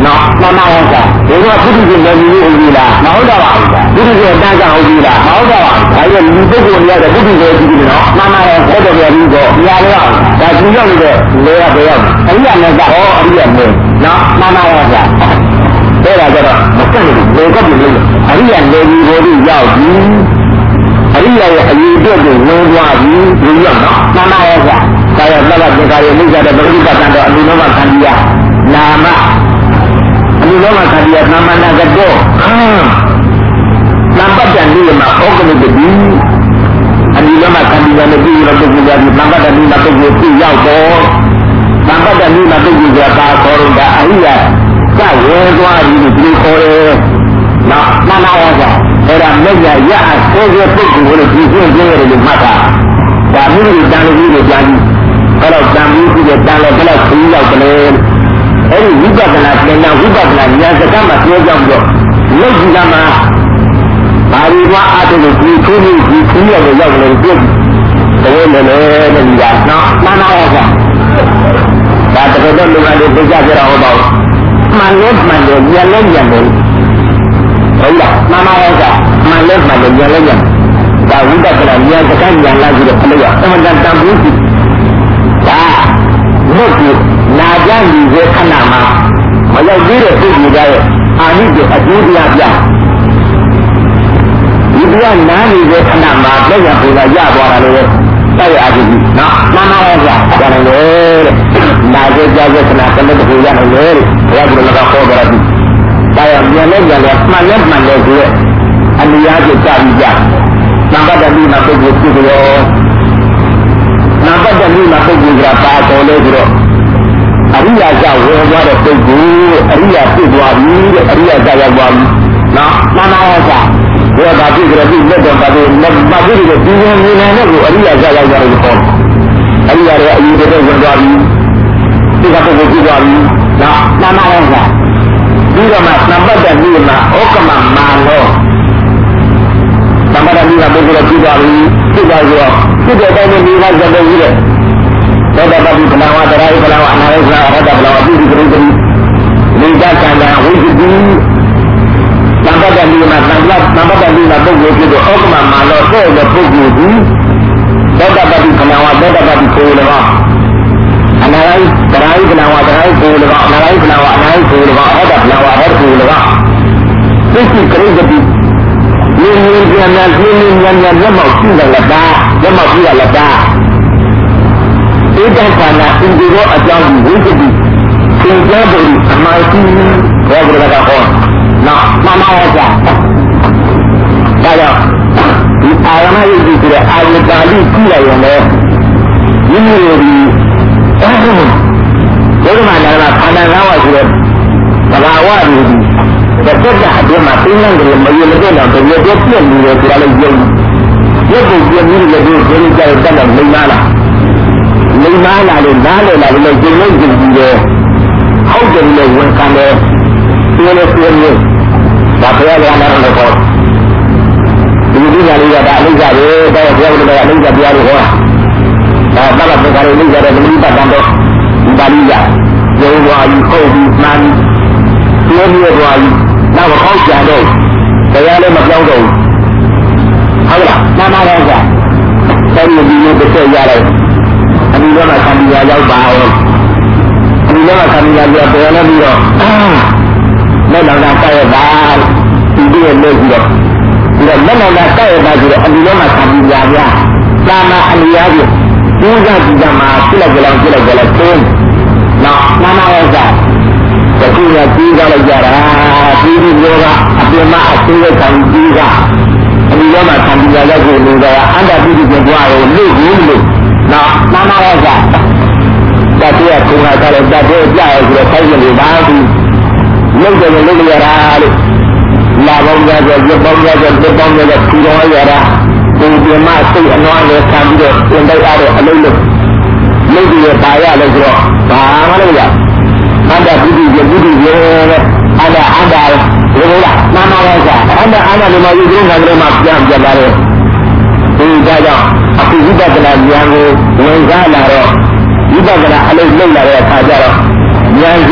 နော်မှန်ပါရဲ့ကဒီကပုထုဇဉ်လည်းမျိုးဟုတ်ပြီလားမဟုတ်တော့ပါဘူးပုထုဇဉ်တန်းကဟုတ်ပြီလားမဟုတ်တော့ပါဘူးဒါရဲ့လူပုဂ္ဂိုလ်တွေကပုထုဇဉ်ကြီးတယ်နော်မှန်ပါရဲ့ဘယ်တော့ပြန်ပြီးတော့ညာတော့ဒါသူရောက်နေတဲ့လေရပဲရောက်အရိယာနဲ့ကဟောအရိယာနဲ့နော်မှန်ပါရဲ့ကအဲ့ဒါကြတော့မကန့်ဘူးလေကပ်ပြီအရိယာလေကြီးကိုရောက်ပြီအရိယာရဲ့အရေးအတွက်ကိုဝင်သွားပြီဒီရောက်နော်မှန်ပါရဲ့ကဒါရသဘောတရားရဲ့မိစ္ဆာတဲ့ပရိပတ်တန်တော့အလူလုံးမခန္တီးရနာမအလူလုံးမခန္တီးရနာမနာကတော့နံပါတ်တန်ဒီမှာဩကမိတတိအလူလုံးမခန္တီးရနဲ့ပြည်ရပုဂ္ဂိုလ်ကြီးနံပါတ်တန်ဒီမှာပုဂ္ဂိုလ်ပြရောက်တော့နံပါတ်တန်ဒီမှာပုဂ္ဂိုလ်ကပါခေါ်တော့ဒါအရိယာကဝဲသွားပြီဒီလိုခေါ်တယ်နော်မှန်ပါရဲ့ကအဲ့ဒါမြတ်ရရအဆိုးရဲ့ပုဂ္ဂိုလ်ကိုဒီကျင့်ကျင့်ရတယ်လို့မှတ်တာဒါမိမိတန်လူကြီးကိုပြန်ပြီးဘယ်တော့တန်ပြီးပြီးတဲ့တန်လည်းဘယ်တော့ခီးရောက်တယ်အဲ့ဒီဝိပဿနာဉာဏ်ဝိပဿနာဉာဏ်စကားမှာပြောကြတော့လက်ကြည့်တာမှာဘာဒီကအားထုတ်လို့ဒီခုនេះဒီခီးရောက်လို့ရောက်လို့ပြည့်တယ်လေလေတဲ့ဒီကနော်မှန်ပါရဲ့ကဒါတကယ်တော့လူကလေးသိကြကြတော့ဟောပါဘူးမှန်လို့မှန်တယ်ဉာဏ်လည်းဉာဏ်တယ်ဟုတ်လားမှန်ပါရဲ့ကမှန်လို့မှန်တယ်ဉာဏ်လည်းဉာဏ်ဒါဝိပဿနာဉာဏ်စကားဉာဏ်လာပြီးတော့အလို့ရအမှန်တန်တန်ဘူးဒါမြတ်ကြီးနာကြညီရဲ့ခဏမှာမရောက်သေးတဲ့ပုဂ္ဂိုလ်ရဲ့အာနိသင်အကျိုးတရားပြဒီတရားနာနေတဲ့ခဏမှာလက်ရပူလာရသွားတာလေတိုက်ရအကြည့်နော်မှန်ပါရဲ့ကြာတယ်လေနာကြကြရဲ့ခဏတလက်တူရနိုင်လေဘုရားကလည်းခေါ်ကြတယ်ဒါရမြန်လဲမြန်လဲမှန်လဲမှန်လဲဆိုရဲ့အနိယာကျကြပြီးကြနံပါတ်တည်းမှာပုဂ္ဂိုလ်ဖြစ်ရောနံပါတ်တည်းမှာပုဂ္ဂိုလ်ကပါတော်လဲဆိုတော့အရိယာကဝယ်သွားတဲ့ပုဂ္ဂိုလ်အရိယာဖြစ်သွားပြီတဲ့အရိယာကရောက်သွားပြီနော်မှန်ပါရဲ့ကဘယ်ပါဖြစ်ကြတယ်ဒီလက်တော်ပါလို့မဖြစ်တဲ့ဒီဝင်နေနေတဲ့ကိုအရိယာကရောက်သွားတယ်ပေါ့အရိယာရဲ့အယူတွေဝင်သွားပြီဒီကပုဂ္ဂိုလ်ဖြစ်သွားပြီနော်မှန်ပါရဲ့ကဒီတော့မှနံပါတ်တည်းမှာဩကမမာလောနံပါတ်တည်းမှာပုဂ္ဂိုလ်ဖြစ်သွားပြီဖြစ်သွားဆိုတော့ဖြစ်တဲ့တိုင်းနဲ့ဒီကဇတ်တယ်ကြီးတဲ့သောတာပတိဗလာဝတရာယဗလာဝအနာယဗလာဝရတဗလာဝပိဋိပရိသေလိကကန္တဝိသတိနံပါတ်တည်းမှာနံပါတ်နံပါတ်တည်းမှာပုဂ္ဂိုလ်ဖြစ်တဲ့ဩကမမာလောတဲ့တဲ့ပုဂ္ဂိုလ်ကြီးသောတာပတိဗလာဝသောတာပတိကိုယ်တော်အနာယတရာယဗလာဝတရာယကိုယ်တော်အနာယဗလာဝအနာယကိုယ်တော်ဟောတာဗလာဝဟောကိုယ်တော်သိစိကရိသတိမြင်မြင်ပြန်ပြန်ပြင်းပြင်းပြန်ပြန်လက်မောက်ရှိတယ်လက်သားလက်မောက်ရှိတယ်လက်သားဧတခန္ဓာအင်ဒီရောအကြောင်းကိုဝိသတိသင်ကြားဖို့အမှန်ရှိဘောဂရကဟောနော်မမရကြဒါကြောင့်ဒီအာရမယုတ်ဆိုတဲ့အာယတာလိကြည့်လိုက်ရင်လည်းဒီလိုဒီဘုရားမှာလည်းခန္ဓာ၅ပါးဆိုတဲ့ဘဂဝါဒီတဲ့တဲ့အပြင်မှာသိနေတယ်မရလို့တော့တကယ်တော့ပြည့်နေတယ်ဆိုတာလည်းယုံရုပ်ကိုပြည့်နေတယ်ဒီလိုကြတဲ့တက်တော့လိမ္မာလားလိမ္မာလာလို့နားလေလာလို့ကျင်လို့ကျင်ပြီးတယ်ဟုတ်တယ်လို့ဝန်ခံတယ်ပြည့်လို့ပြည့်လို့ဒါဘုရားကလည်းတော့ဟောဒီဒီကလေးကဒါအလိစ္ဆာတွေတော့ဘုရားကလည်းအလိစ္ဆာတရားတွေဟောဒါတော့ဘုရားကလည်းအလိစ္ဆာတွေဒီပတ်တန်တော့ဒီပါဠိကယုံဝါယူဟုတ်ပြီးမှန်ပြည့်ပြည့်သွားပြီနောက်ဟောကြတော့တရားလည်းမပြောင်းတော့ဘူးဟုတ်လားမှန်ပါရဲ့ကအဲ့ဒီဒီလိုတစ်ချက်ရလိုက်အဒီတော့မှသံဃာရောက်ပါအောင်အဒီတော့မှသံဃာပြောတယ်လည်းပြီးတော့လက်တော်ကတိုက်ရပါဒီဒီရဲ့လို့ပြီးတော့ဒီတော့လက်တော်ကတိုက်ရပါဆိုတော့အဒီတော့မှသံဃာပြသာမအလျားကြီးကျိုးစားကြည့်ကြမှာပြလိုက်ကြလောက်ပြလိုက်ကြလောက်သိနော်မှန်ပါရဲ့ကတခုကကြီးကားလိုက်ကြတာဒီဒီပြောကအပြမအသေးတဲ့ခံကြီးကအဒီတော့မှခံပြီးရရောက်ကိုလို့တော့အန္တပိဋိကဘွားကိုလို့ဘူးလို့နော်မှန်ပါရဲ့ကတတိယခုနကလည်းတတိယကြရဆိုတော့ဆိုင်ရည်ပါဘူးလုံးတယ်လုံးရတာလို့လာပေါင်းကြကြပြပေါင်းကြကြပြပေါင်းကြကြထူတော်ရတာဒီပြမစိတ်အနွားနဲ့ခံပြီးတော့သင်တိုက်ရတဲ့အလုံးလို့လုံးပြီးရပါရလို့ဆိုတော့ဘာမှမလုပ်ရအန္တပိဋိကပိဋိရဲ့အန္တအန္တလို့လားမှန်ပါရဲ့ကအန္တအန္တဒီမှာယူကြတဲ့ကလေးမှာပြန်ပြန်လာတယ်ဒီဒါကြောင့်အခုဝိပဿနာဉာဏ်ကိုဝင်စားလာတော့ဝိပဿနာအလုပ်လုပ်လာတဲ့အခါကျတော့ဉာဏ်ရှင်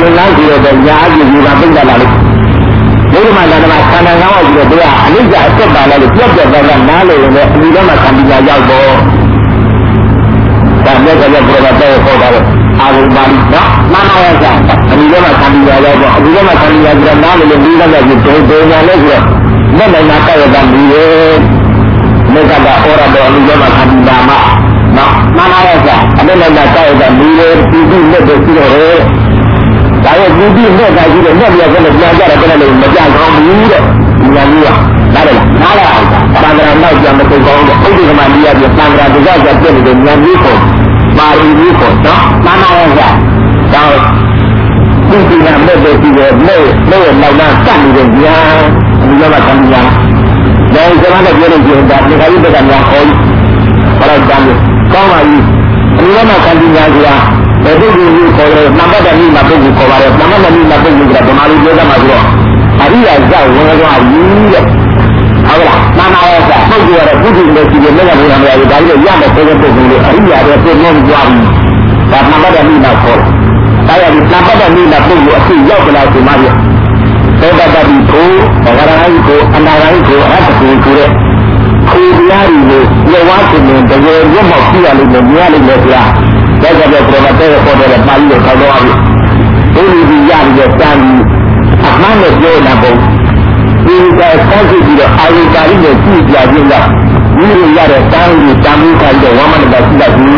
လန်းကြည့်တဲ့ညာအကြည့်ကပြိတ္တလာလို့ဘုရားကလည်းခန္ဓာငါးပါးကြည့်တော့အနိစ္စအသက်ပါလိုက်လို့ပြတ်ပြတ်သားသားနားလို့လည်းအဒီတော့မှသံပညာရောက်တော့ဒါနဲ့ကလည်းဘုရားတဲ့ဟောတာလေအာရုံပါဠိနော်နာနာရစာအဒီတော့မှသံပညာရောက်တော့အဒီတော့မှသံပညာကြနားလို့လည်းဒီတော့လည်းဒီဒေဒေညာလည်းဆိုတော့လက်နဲ့နာကရတာဒီလေမေတ္တာဩရတော်အဒီတော့မှသံပညာမှာနော်နာနာရစာအလက်နဲ့နာကရတာဒီလေဒီဒီလက်တွေရှိတော့တယ်ဒါရဲ့ဒီဒီနဲ့ကကြီးတဲ့နဲ့ပြတဲ့ပြန်ကြတယ်တဲ့လည်းမကြကောင်းဘူးတဲ့ဒီညာကြီးကနားတယ်နားရအောင်သံဃာနောက်ပြန်မသိကောင်းတဲ့ဥဒိကမတိယပြသံဃာတကြကြပြည့်နေတဲ့ညာကြီးကိုပါဠိကြီးကိုနော်နာနာရစာတော့ဒီဒီကမဲ့တဲ့ဒီရဲ့မဲ့မဲ့ရဲ့နောက်နောက်စနေတဲ့ညာဒီကမှသံဃာဒါကျမ်းနဲ့ပြောလို့ရှိရင်ဒါဒီခါကြီးတကညာဟောဘာလို့တမ်းလဲကောင်းပါပြီဒီကမှသံဃာဆိုတာဘယ်သူ့ကိုခေါ်လဲနံပါတ်တည်းမှာပုဂ္ဂိုလ်ခေါ်ပါတယ်နံပါတ်တည်းမှာပုဂ္ဂိုလ်ကဗမာလူပြောတာမှာဆိုတော့အရိယာဇဝင်သွားပြီတဲ့ဟုတ်လားနာနာရစာပုဂ္ဂိုလ်ရတဲ့ဘုဒ္ဓနဲ့ရှိတဲ့မြတ်ဘုရားများဒါကြီးရမယ်ဆိုတဲ့ပုဂ္ဂိုလ်တွေအရိယာတွေပြည့်စုံသွားပြီဒါနံပါတ်တည်းမှာခေါ်တယ်ဒါရည်နံပါတ်တည်းမှာပုဂ္ဂိုလ်အဖြစ်ရောက်လာဒီမှာပြသောတပတိကိုဘဂရဟိကိုအနာဂိကိုအတ္တကိုဆိုတဲ့ခေတရားတွေကိုလောဝါရှင်တဲ့တကယ်ရွတ်မောက်ပြရလိမ့်မယ်မြင်ရလိမ့်မယ်ဗျာဒါကြောင့်ဘုရားတဲ့ဟောတဲ့ပါဠိကိုခေါ်တော့ပြီဒီလိုကြီးရပြီးတန်းပြီးအမှန်နဲ့ပြောတာပေါ့ဒီကဆောက်ကြည့်ပြီးတော့အာယုကာရီနဲ့ကြည့်ပြခြင်းကဒီလိုရတဲ့တန်းပြီးတန်းပြီးခါပြီးတော့ဝမနတာရှိတာဒီ